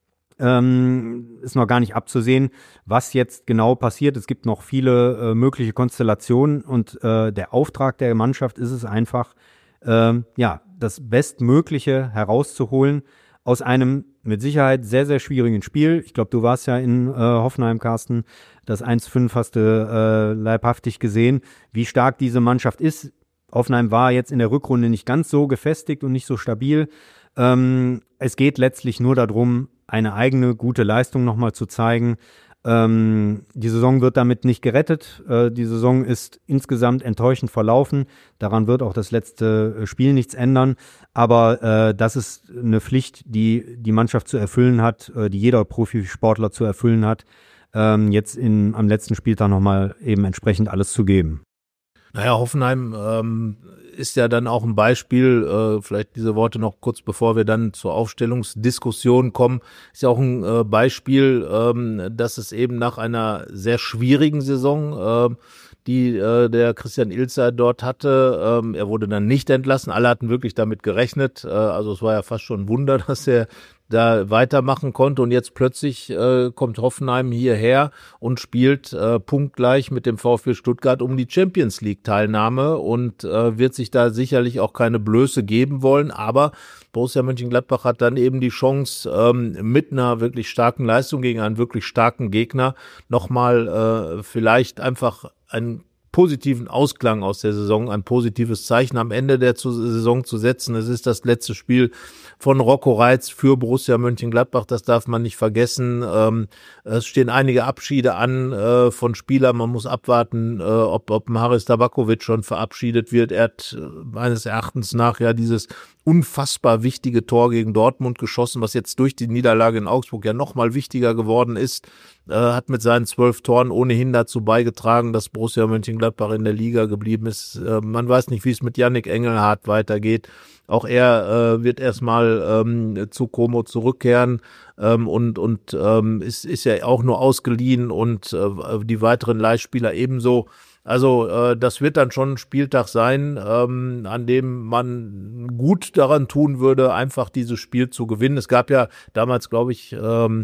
Ist noch gar nicht abzusehen, was jetzt genau passiert. Es gibt noch viele mögliche Konstellationen und der Auftrag der Mannschaft ist es einfach, das Bestmögliche herauszuholen aus einem mit Sicherheit sehr, sehr schwierigen Spiel. Ich glaube, du warst ja in Hoffenheim, Carsten. Das 1:5 hast du leibhaftig gesehen, wie stark diese Mannschaft ist. Hoffenheim war jetzt in der Rückrunde nicht ganz so gefestigt und nicht so stabil. Es geht letztlich nur darum, eine eigene gute Leistung nochmal zu zeigen. Die Saison wird damit nicht gerettet. Die Saison ist insgesamt enttäuschend verlaufen. Daran wird auch das letzte Spiel nichts ändern. Aber das ist eine Pflicht, die die Mannschaft zu erfüllen hat, die jeder Profisportler zu erfüllen hat, jetzt am letzten Spieltag nochmal eben entsprechend alles zu geben. Naja, Hoffenheim ist ja dann auch ein Beispiel, vielleicht diese Worte noch kurz bevor wir dann zur Aufstellungsdiskussion kommen, ist ja auch ein Beispiel, dass es eben nach einer sehr schwierigen Saison, die der Christian Ilzer dort hatte, er wurde dann nicht entlassen, alle hatten wirklich damit gerechnet, also es war ja fast schon ein Wunder, dass er da weitermachen konnte und jetzt plötzlich kommt Hoffenheim hierher und spielt punktgleich mit dem VfB Stuttgart um die Champions-League-Teilnahme und wird sich da sicherlich auch keine Blöße geben wollen, aber Borussia Mönchengladbach hat dann eben die Chance, mit einer wirklich starken Leistung gegen einen wirklich starken Gegner nochmal vielleicht einfach ein positiven Ausklang aus der Saison, ein positives Zeichen am Ende der Saison zu setzen. Es ist das letzte Spiel von Rocco Reitz für Borussia Mönchengladbach, das darf man nicht vergessen. Es stehen einige Abschiede an von Spielern. Man muss abwarten, ob Haris Tabakovic schon verabschiedet wird. Er hat meines Erachtens nach ja dieses unfassbar wichtige Tor gegen Dortmund geschossen, was jetzt durch die Niederlage in Augsburg ja nochmal wichtiger geworden ist. Hat mit seinen 12 Toren ohnehin dazu beigetragen, dass Borussia Mönchengladbach in der Liga geblieben ist. Man weiß nicht, wie es mit Yannick Engelhardt weitergeht. Auch er wird erstmal zu Como zurückkehren und ist ja auch nur ausgeliehen und die weiteren Leihspieler ebenso. Also das wird dann schon ein Spieltag sein, an dem man gut daran tun würde, einfach dieses Spiel zu gewinnen. Es gab ja damals, glaube ich,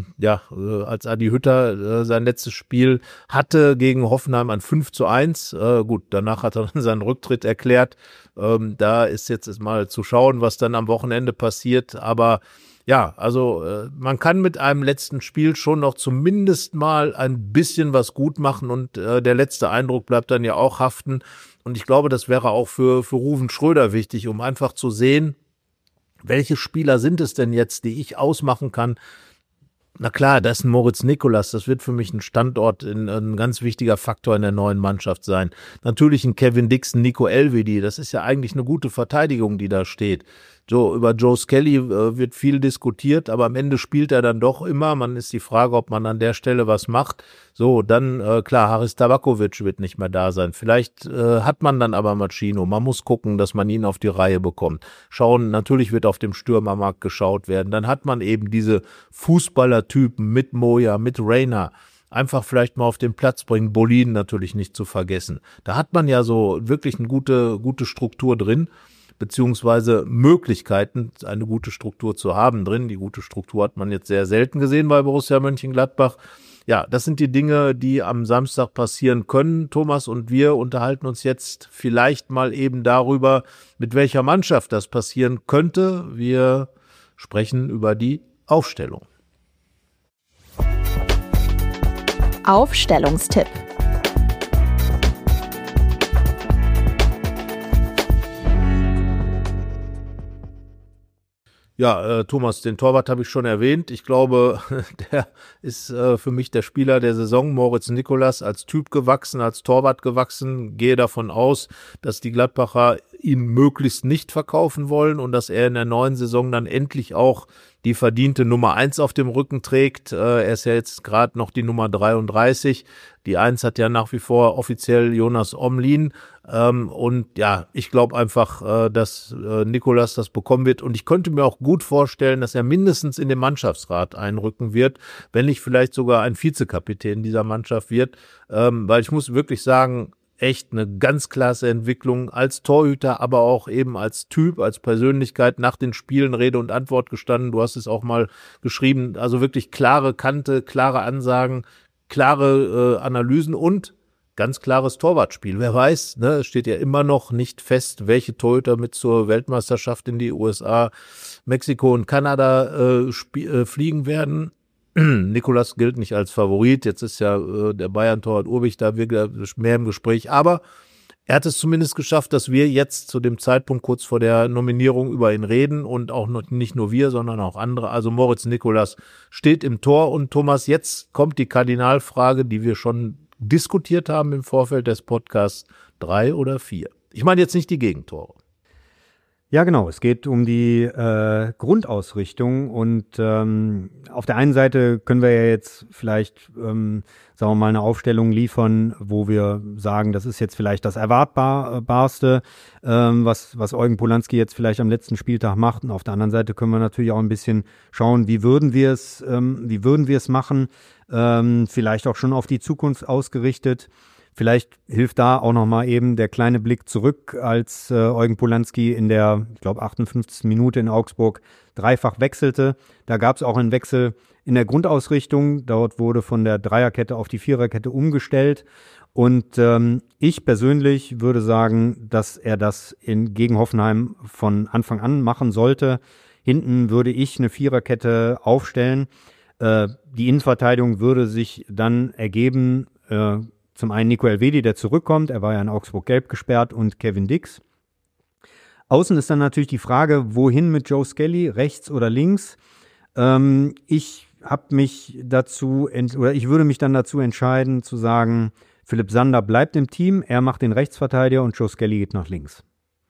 als Adi Hütter sein letztes Spiel hatte gegen Hoffenheim ein 5:1. Gut, danach hat er dann seinen Rücktritt erklärt. Da ist jetzt mal zu schauen, was dann am Wochenende passiert. Aber ja, also man kann mit einem letzten Spiel schon noch zumindest mal ein bisschen was gut machen und der letzte Eindruck bleibt dann ja auch haften. Und ich glaube, das wäre auch für Ruven Schröder wichtig, um einfach zu sehen, welche Spieler sind es denn jetzt, die ich ausmachen kann. Na klar, das ist ein Moritz Nicolas, das wird für mich ein Standort, ein ganz wichtiger Faktor in der neuen Mannschaft sein. Natürlich ein Kevin Dixon, Nico Elvedi, das ist ja eigentlich eine gute Verteidigung, die da steht. So, über Joe Skelly wird viel diskutiert, aber am Ende spielt er dann doch immer. Man ist die Frage, ob man an der Stelle was macht. So, dann, klar, Haris Tabakovic wird nicht mehr da sein. Vielleicht hat man dann aber Machino. Man muss gucken, dass man ihn auf die Reihe bekommt. Schauen, natürlich wird auf dem Stürmermarkt geschaut werden. Dann hat man eben diese Fußballertypen mit Moya, mit Reina. Einfach vielleicht mal auf den Platz bringen. Bolin natürlich nicht zu vergessen. Da hat man ja so wirklich eine gute Struktur drin, beziehungsweise Möglichkeiten, eine gute Struktur zu haben drin. Die gute Struktur hat man jetzt sehr selten gesehen bei Borussia Mönchengladbach. Ja, das sind die Dinge, die am Samstag passieren können. Thomas und wir unterhalten uns jetzt vielleicht mal eben darüber, mit welcher Mannschaft das passieren könnte. Wir sprechen über die Aufstellung. Aufstellungstipp. Ja, Thomas, den Torwart habe ich schon erwähnt. Ich glaube, der ist für mich der Spieler der Saison. Moritz Nicolas als Typ gewachsen, als Torwart gewachsen. Gehe davon aus, dass die Gladbacher ihn möglichst nicht verkaufen wollen und dass er in der neuen Saison dann endlich auch die verdiente Nummer 1 auf dem Rücken trägt. Er ist ja jetzt gerade noch die Nummer 33. Die 1 hat ja nach wie vor offiziell Jonas Omlin. Und ja, ich glaube einfach, dass Nicolas das bekommen wird. Und ich könnte mir auch gut vorstellen, dass er mindestens in den Mannschaftsrat einrücken wird, wenn nicht vielleicht sogar ein Vizekapitän dieser Mannschaft wird. Weil ich muss wirklich sagen, echt eine ganz klasse Entwicklung als Torhüter, aber auch eben als Typ, als Persönlichkeit, nach den Spielen Rede und Antwort gestanden. Du hast es auch mal geschrieben, also wirklich klare Kante, klare Ansagen, klare Analysen und ganz klares Torwartspiel. Wer weiß, ne, es steht ja immer noch nicht fest, welche Torhüter mit zur Weltmeisterschaft in die USA, Mexiko und Kanada fliegen werden. Nicolas gilt nicht als Favorit. Jetzt ist ja der Bayern-Torwart Urbich da wieder mehr im Gespräch. Aber er hat es zumindest geschafft, dass wir jetzt zu dem Zeitpunkt kurz vor der Nominierung über ihn reden und auch nicht nur wir, sondern auch andere. Also Moritz Nicolas steht im Tor. Und Thomas, jetzt kommt die Kardinalfrage, die wir schon diskutiert haben im Vorfeld des Podcasts: 3 oder 4? Ich meine jetzt nicht die Gegentore. Ja, genau. Es geht um die Grundausrichtung und auf der einen Seite können wir ja jetzt vielleicht, sagen wir mal, eine Aufstellung liefern, wo wir sagen, das ist jetzt vielleicht das Erwartbarste, was Eugen Polanski jetzt vielleicht am letzten Spieltag macht. Und auf der anderen Seite können wir natürlich auch ein bisschen schauen, wie würden wir es machen, vielleicht auch schon auf die Zukunft ausgerichtet. Vielleicht hilft da auch nochmal eben der kleine Blick zurück, als Eugen Polanski in der, ich glaube, 58. Minute in Augsburg dreifach wechselte. Da gab es auch einen Wechsel in der Grundausrichtung. Dort wurde von der Dreierkette auf die Viererkette umgestellt. Und ich persönlich würde sagen, dass er das gegen Hoffenheim von Anfang an machen sollte. Hinten würde ich eine Viererkette aufstellen. Die Innenverteidigung würde sich dann ergeben, zum einen Nico Elvedi, der zurückkommt, er war ja in Augsburg gelb gesperrt, und Kevin Dix. Außen ist dann natürlich die Frage, wohin mit Joe Skelly, rechts oder links? Ich würde mich dann dazu entscheiden, zu sagen, Philipp Sander bleibt im Team, er macht den Rechtsverteidiger und Joe Skelly geht nach links.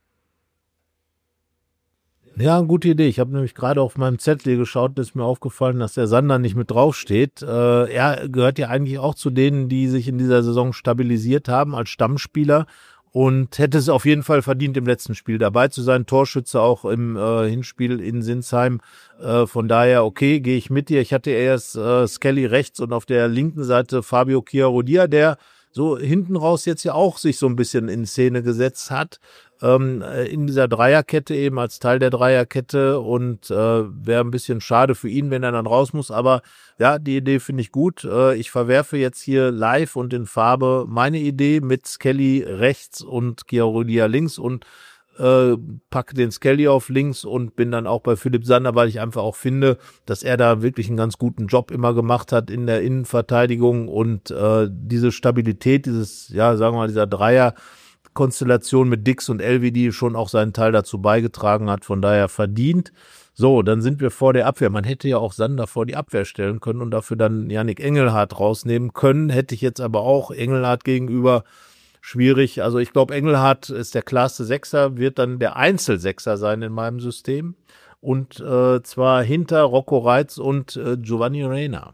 Ja, gute Idee. Ich habe nämlich gerade auf meinem Zettel geschaut, ist mir aufgefallen, dass der Sander nicht mit draufsteht. Er gehört ja eigentlich auch zu denen, die sich in dieser Saison stabilisiert haben als Stammspieler und hätte es auf jeden Fall verdient, im letzten Spiel dabei zu sein. Torschütze auch im Hinspiel in Sinsheim. Von daher, okay, gehe ich mit dir. Ich hatte erst Skelly rechts und auf der linken Seite Fabio Chiarodia, der so hinten raus jetzt ja auch sich so ein bisschen in Szene gesetzt hat. In dieser Dreierkette eben als Teil der Dreierkette und wäre ein bisschen schade für ihn, wenn er dann raus muss, aber ja, die Idee finde ich gut. Ich verwerfe jetzt hier live und in Farbe meine Idee mit Skelly rechts und Chiarodia links und packe den Skelly auf links und bin dann auch bei Philipp Sander, weil ich einfach auch finde, dass er da wirklich einen ganz guten Job immer gemacht hat in der Innenverteidigung und diese Stabilität, dieses, ja, sagen wir mal, dieser Dreier-Konstellation mit Dix und Elvedi schon auch seinen Teil dazu beigetragen hat, von daher verdient. So, dann sind wir vor der Abwehr. Man hätte ja auch Sander vor die Abwehr stellen können und dafür dann Yannick Engelhardt rausnehmen können, hätte ich jetzt aber auch Engelhardt gegenüber schwierig. Also ich glaube, Engelhardt ist der klarste Sechser, wird dann der Einzelsechser sein in meinem System und zwar hinter Rocco Reitz und Giovanni Reyna.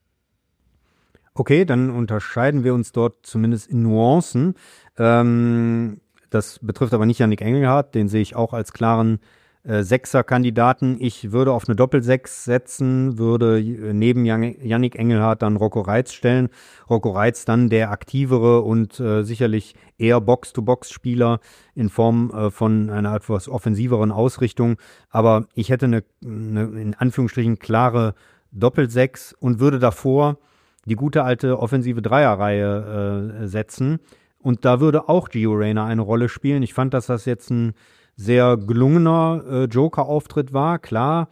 Okay, dann unterscheiden wir uns dort zumindest in Nuancen. Das betrifft aber nicht Yannick Engelhardt, den sehe ich auch als klaren Sechser-Kandidaten. Ich würde auf eine Doppelsechs setzen, würde neben Yannick Engelhardt dann Rocco Reitz stellen. Rocco Reitz dann der aktivere und sicherlich eher Box-to-Box-Spieler in Form von einer etwas offensiveren Ausrichtung. Aber ich hätte eine in Anführungsstrichen klare Doppelsechs und würde davor die gute alte offensive Dreierreihe setzen. Und da würde auch Gio Reyna eine Rolle spielen. Ich fand, dass das jetzt ein sehr gelungener Joker-Auftritt war. Klar,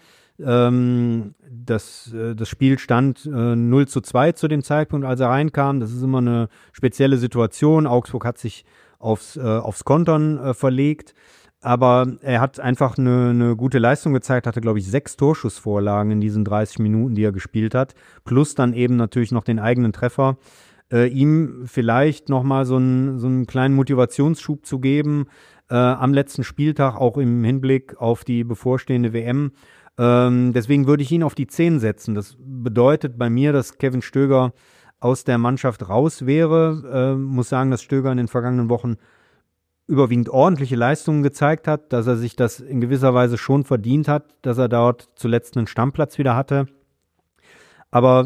das Spiel stand 0:2 zu dem Zeitpunkt, als er reinkam. Das ist immer eine spezielle Situation. Augsburg hat sich aufs Kontern verlegt. Aber er hat einfach eine gute Leistung gezeigt, hatte, glaube ich, 6 Torschussvorlagen in diesen 30 Minuten, die er gespielt hat. Plus dann eben natürlich noch den eigenen Treffer. Ihm vielleicht nochmal so einen kleinen Motivationsschub zu geben, am letzten Spieltag, auch im Hinblick auf die bevorstehende WM. Deswegen würde ich ihn auf die 10 setzen. Das bedeutet bei mir, dass Kevin Stöger aus der Mannschaft raus wäre. Muss sagen, dass Stöger in den vergangenen Wochen überwiegend ordentliche Leistungen gezeigt hat, dass er sich das in gewisser Weise schon verdient hat, dass er dort zuletzt einen Stammplatz wieder hatte. Aber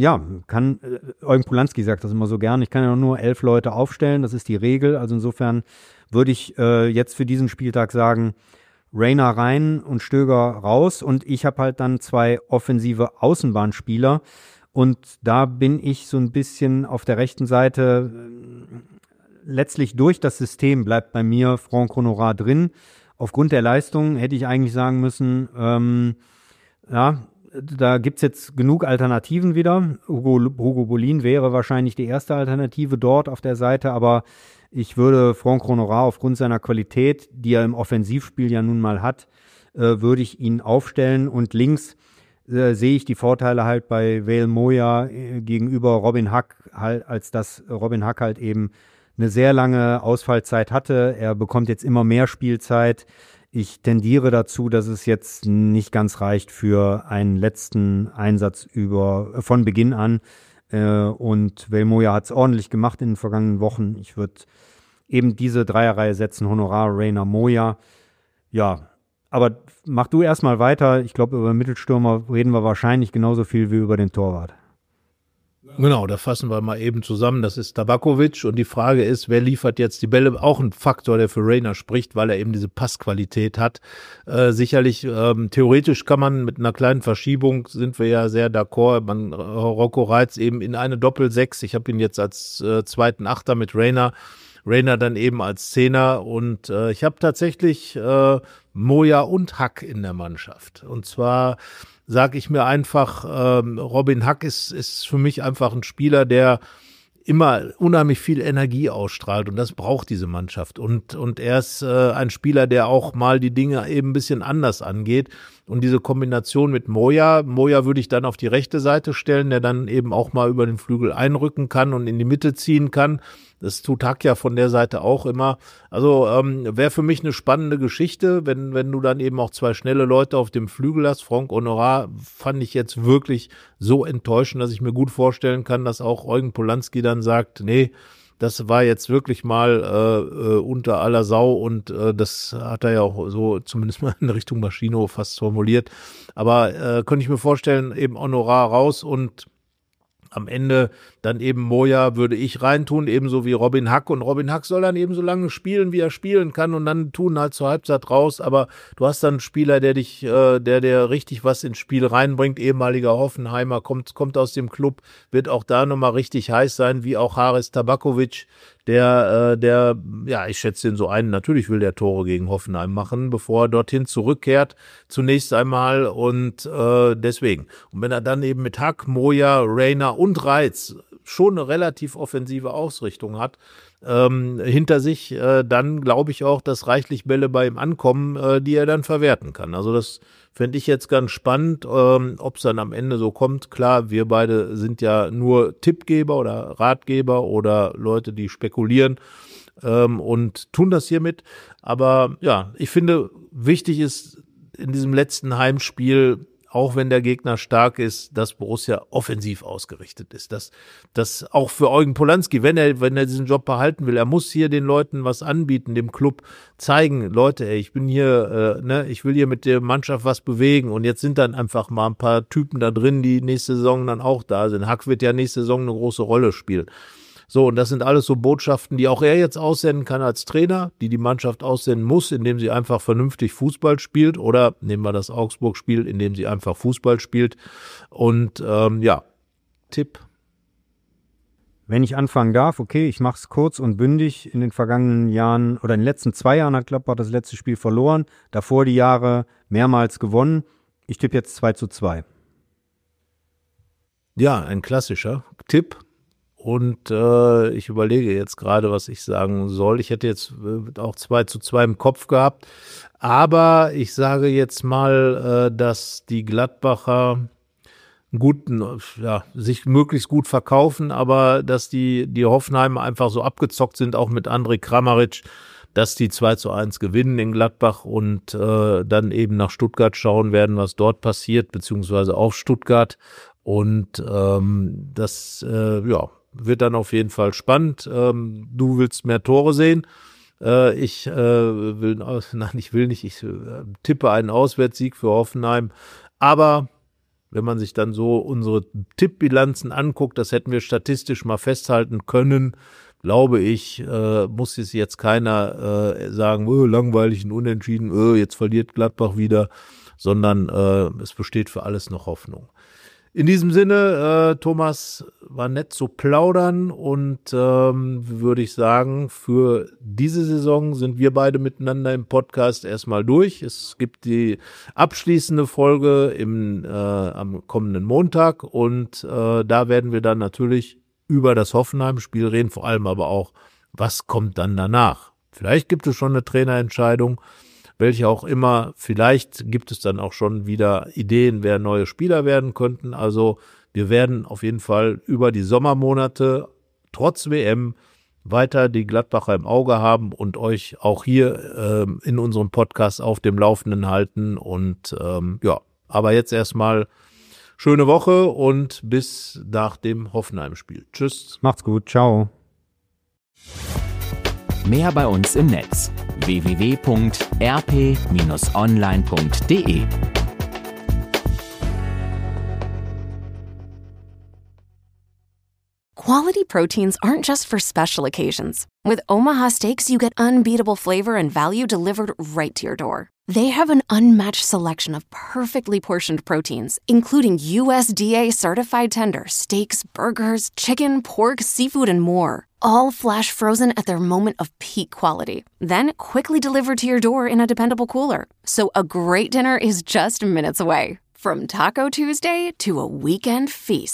Eugen Polanski sagt das immer so gern, ich kann ja nur 11 Leute aufstellen, das ist die Regel. Also insofern würde ich jetzt für diesen Spieltag sagen, Reyna rein und Stöger raus. Und ich habe halt dann 2 offensive Außenbahnspieler. Und da bin ich so ein bisschen auf der rechten Seite. Letztlich durch das System bleibt bei mir Franck Honorat drin. Aufgrund der Leistung hätte ich eigentlich sagen müssen, da gibt's jetzt genug Alternativen wieder. Hugo Bolin wäre wahrscheinlich die erste Alternative dort auf der Seite, aber ich würde Franck Honorat aufgrund seiner Qualität, die er im Offensivspiel ja nun mal hat, würde ich ihn aufstellen. Und links sehe ich die Vorteile halt bei Vail Moya gegenüber Robin Hack, halt, als dass Robin Hack halt eben eine sehr lange Ausfallzeit hatte. Er bekommt jetzt immer mehr Spielzeit. Ich tendiere dazu, dass es jetzt nicht ganz reicht für einen letzten Einsatz von Beginn an. Und Vail Moya hat es ordentlich gemacht in den vergangenen Wochen. Ich würde eben diese Dreierreihe setzen, Honorat, Reyna, Moya. Ja, aber mach du erstmal weiter. Ich glaube, über Mittelstürmer reden wir wahrscheinlich genauso viel wie über den Torwart. Genau, da fassen wir mal eben zusammen. Das ist Tabakovic und die Frage ist, wer liefert jetzt die Bälle? Auch ein Faktor, der für Reyna spricht, weil er eben diese Passqualität hat. Sicherlich, theoretisch kann man mit einer kleinen Verschiebung, sind wir ja sehr d'accord, Rocco Reitz eben in eine Doppel-6. Ich habe ihn jetzt als zweiten Achter mit Reyna dann eben als Zehner und ich habe tatsächlich Moya und Hack in der Mannschaft. Und zwar sage ich mir einfach, Robin Hack ist für mich einfach ein Spieler, der immer unheimlich viel Energie ausstrahlt und das braucht diese Mannschaft. Und er ist ein Spieler, der auch mal die Dinge eben ein bisschen anders angeht. Und diese Kombination mit Moya würde ich dann auf die rechte Seite stellen, der dann eben auch mal über den Flügel einrücken kann und in die Mitte ziehen kann. Das tut Hack von der Seite auch immer. Also wäre für mich eine spannende Geschichte, wenn du dann eben auch zwei schnelle Leute auf dem Flügel hast. Franck Honorat fand ich jetzt wirklich so enttäuschend, dass ich mir gut vorstellen kann, dass auch Eugen Polanski dann sagt, nee, das war jetzt wirklich mal unter aller Sau und das hat er ja auch so zumindest mal in Richtung Maschino fast formuliert. Aber könnte ich mir vorstellen, eben Honorat raus und am Ende dann eben Moya würde ich reintun, ebenso wie Robin Hack. Und Robin Hack soll dann eben so lange spielen, wie er spielen kann und dann tun halt zur Halbzeit raus. Aber du hast dann einen Spieler, der richtig was ins Spiel reinbringt. Ehemaliger Hoffenheimer, kommt aus dem Club, wird auch da nochmal richtig heiß sein, wie auch Haris Tabakovic, der, ich schätze den so ein, natürlich will der Tore gegen Hoffenheim machen, bevor er dorthin zurückkehrt, zunächst einmal und deswegen. Und wenn er dann eben mit Hack, Moya, Reina und Reitz schon eine relativ offensive Ausrichtung hat, hinter sich, dann glaube ich auch, dass reichlich Bälle bei ihm ankommen, die er dann verwerten kann. Also das fände ich jetzt ganz spannend, ob es dann am Ende so kommt. Klar, wir beide sind ja nur Tippgeber oder Ratgeber oder Leute, die spekulieren und tun das hiermit. Aber ja, ich finde, wichtig ist in diesem letzten Heimspiel, auch wenn der Gegner stark ist, dass Borussia offensiv ausgerichtet ist. Das auch für Eugen Polanski, wenn er diesen Job behalten will, er muss hier den Leuten was anbieten, dem Club zeigen, Leute, ich bin hier, ich will hier mit der Mannschaft was bewegen und jetzt sind dann einfach mal ein paar Typen da drin, die nächste Saison dann auch da sind. Hack wird ja nächste Saison eine große Rolle spielen. So, und das sind alles so Botschaften, die auch er jetzt aussenden kann als Trainer, die Mannschaft aussenden muss, indem sie einfach vernünftig Fußball spielt oder nehmen wir das Augsburg-Spiel, indem sie einfach Fußball spielt. Und Tipp. Wenn ich anfangen darf, okay, ich mache es kurz und bündig. In den vergangenen Jahren oder in den letzten 2 Jahren hat Gladbach das letzte Spiel verloren, davor die Jahre mehrmals gewonnen. Ich tippe jetzt 2:2. Ja, ein klassischer Tipp. Und ich überlege jetzt gerade, was ich sagen soll. Ich hätte jetzt auch 2:2 im Kopf gehabt. Aber ich sage jetzt mal, dass die Gladbacher sich möglichst gut verkaufen, aber dass die Hoffenheimer einfach so abgezockt sind, auch mit André Kramaric, dass die 2:1 gewinnen in Gladbach und dann eben nach Stuttgart schauen werden, was dort passiert, beziehungsweise auf Stuttgart. Und das wird dann auf jeden Fall spannend. Du willst mehr Tore sehen. Ich will nicht. Ich tippe einen Auswärtssieg für Hoffenheim. Aber wenn man sich dann so unsere Tippbilanzen anguckt, das hätten wir statistisch mal festhalten können, glaube ich, muss es jetzt keiner sagen, langweilig und unentschieden, jetzt verliert Gladbach wieder, sondern es besteht für alles noch Hoffnung. In diesem Sinne, Thomas, war nett zu plaudern und würde ich sagen, für diese Saison sind wir beide miteinander im Podcast erstmal durch. Es gibt die abschließende Folge am kommenden Montag und da werden wir dann natürlich über das Hoffenheim-Spiel reden, vor allem aber auch, was kommt dann danach. Vielleicht gibt es schon eine Trainerentscheidung, welche auch immer. Vielleicht gibt es dann auch schon wieder Ideen, wer neue Spieler werden könnten. Also wir werden auf jeden Fall über die Sommermonate trotz WM weiter die Gladbacher im Auge haben und euch auch hier in unserem Podcast auf dem Laufenden halten. Und aber jetzt erstmal schöne Woche und bis nach dem Hoffenheim-Spiel. Tschüss. Macht's gut. Ciao. Mehr bei uns im Netz www.rp-online.de. Quality proteins aren't just for special occasions. With Omaha Steaks, you get unbeatable flavor and value delivered right to your door. They have an unmatched selection of perfectly portioned proteins, including USDA-certified tender steaks, burgers, chicken, pork, seafood, and more. All flash frozen at their moment of peak quality. Then quickly delivered to your door in a dependable cooler. So a great dinner is just minutes away. From Taco Tuesday to a weekend feast.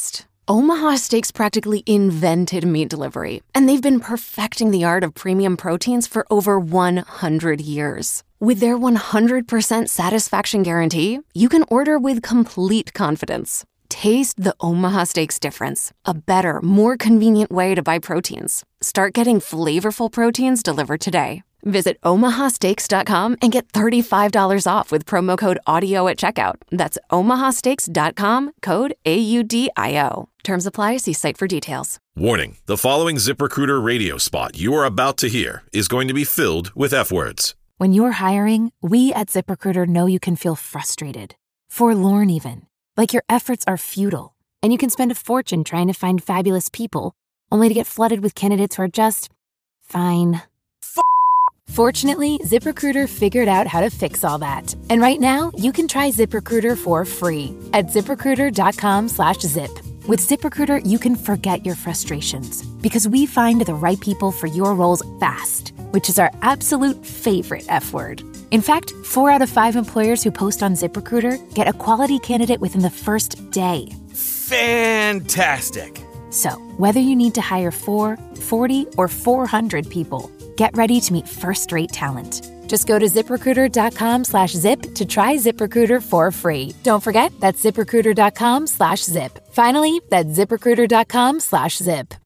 Omaha Steaks practically invented meat delivery, and they've been perfecting the art of premium proteins for over 100 years. With their 100% satisfaction guarantee, you can order with complete confidence. Taste the Omaha Steaks difference, a better, more convenient way to buy proteins. Start getting flavorful proteins delivered today. Visit omahasteaks.com and get $35 off with promo code AUDIO at checkout. That's omahasteaks.com, code AUDIO. Terms apply. See site for details. Warning, the following ZipRecruiter radio spot you are about to hear is going to be filled with F-words. When you're hiring, we at ZipRecruiter know you can feel frustrated, forlorn even, like your efforts are futile, and you can spend a fortune trying to find fabulous people, only to get flooded with candidates who are just fine. Fortunately, ZipRecruiter figured out how to fix all that. And right now, you can try ZipRecruiter for free at ZipRecruiter.com/zip. With ZipRecruiter, you can forget your frustrations because we find the right people for your roles fast, which is our absolute favorite F word. In fact, 4 out of 5 employers who post on ZipRecruiter get a quality candidate within the first day. Fantastic. So, whether you need to hire 4, 40, or 400 people, get ready to meet first-rate talent. Just go to ZipRecruiter.com/zip to try ZipRecruiter for free. Don't forget, that's ZipRecruiter.com/zip. Finally, that's ZipRecruiter.com/zip.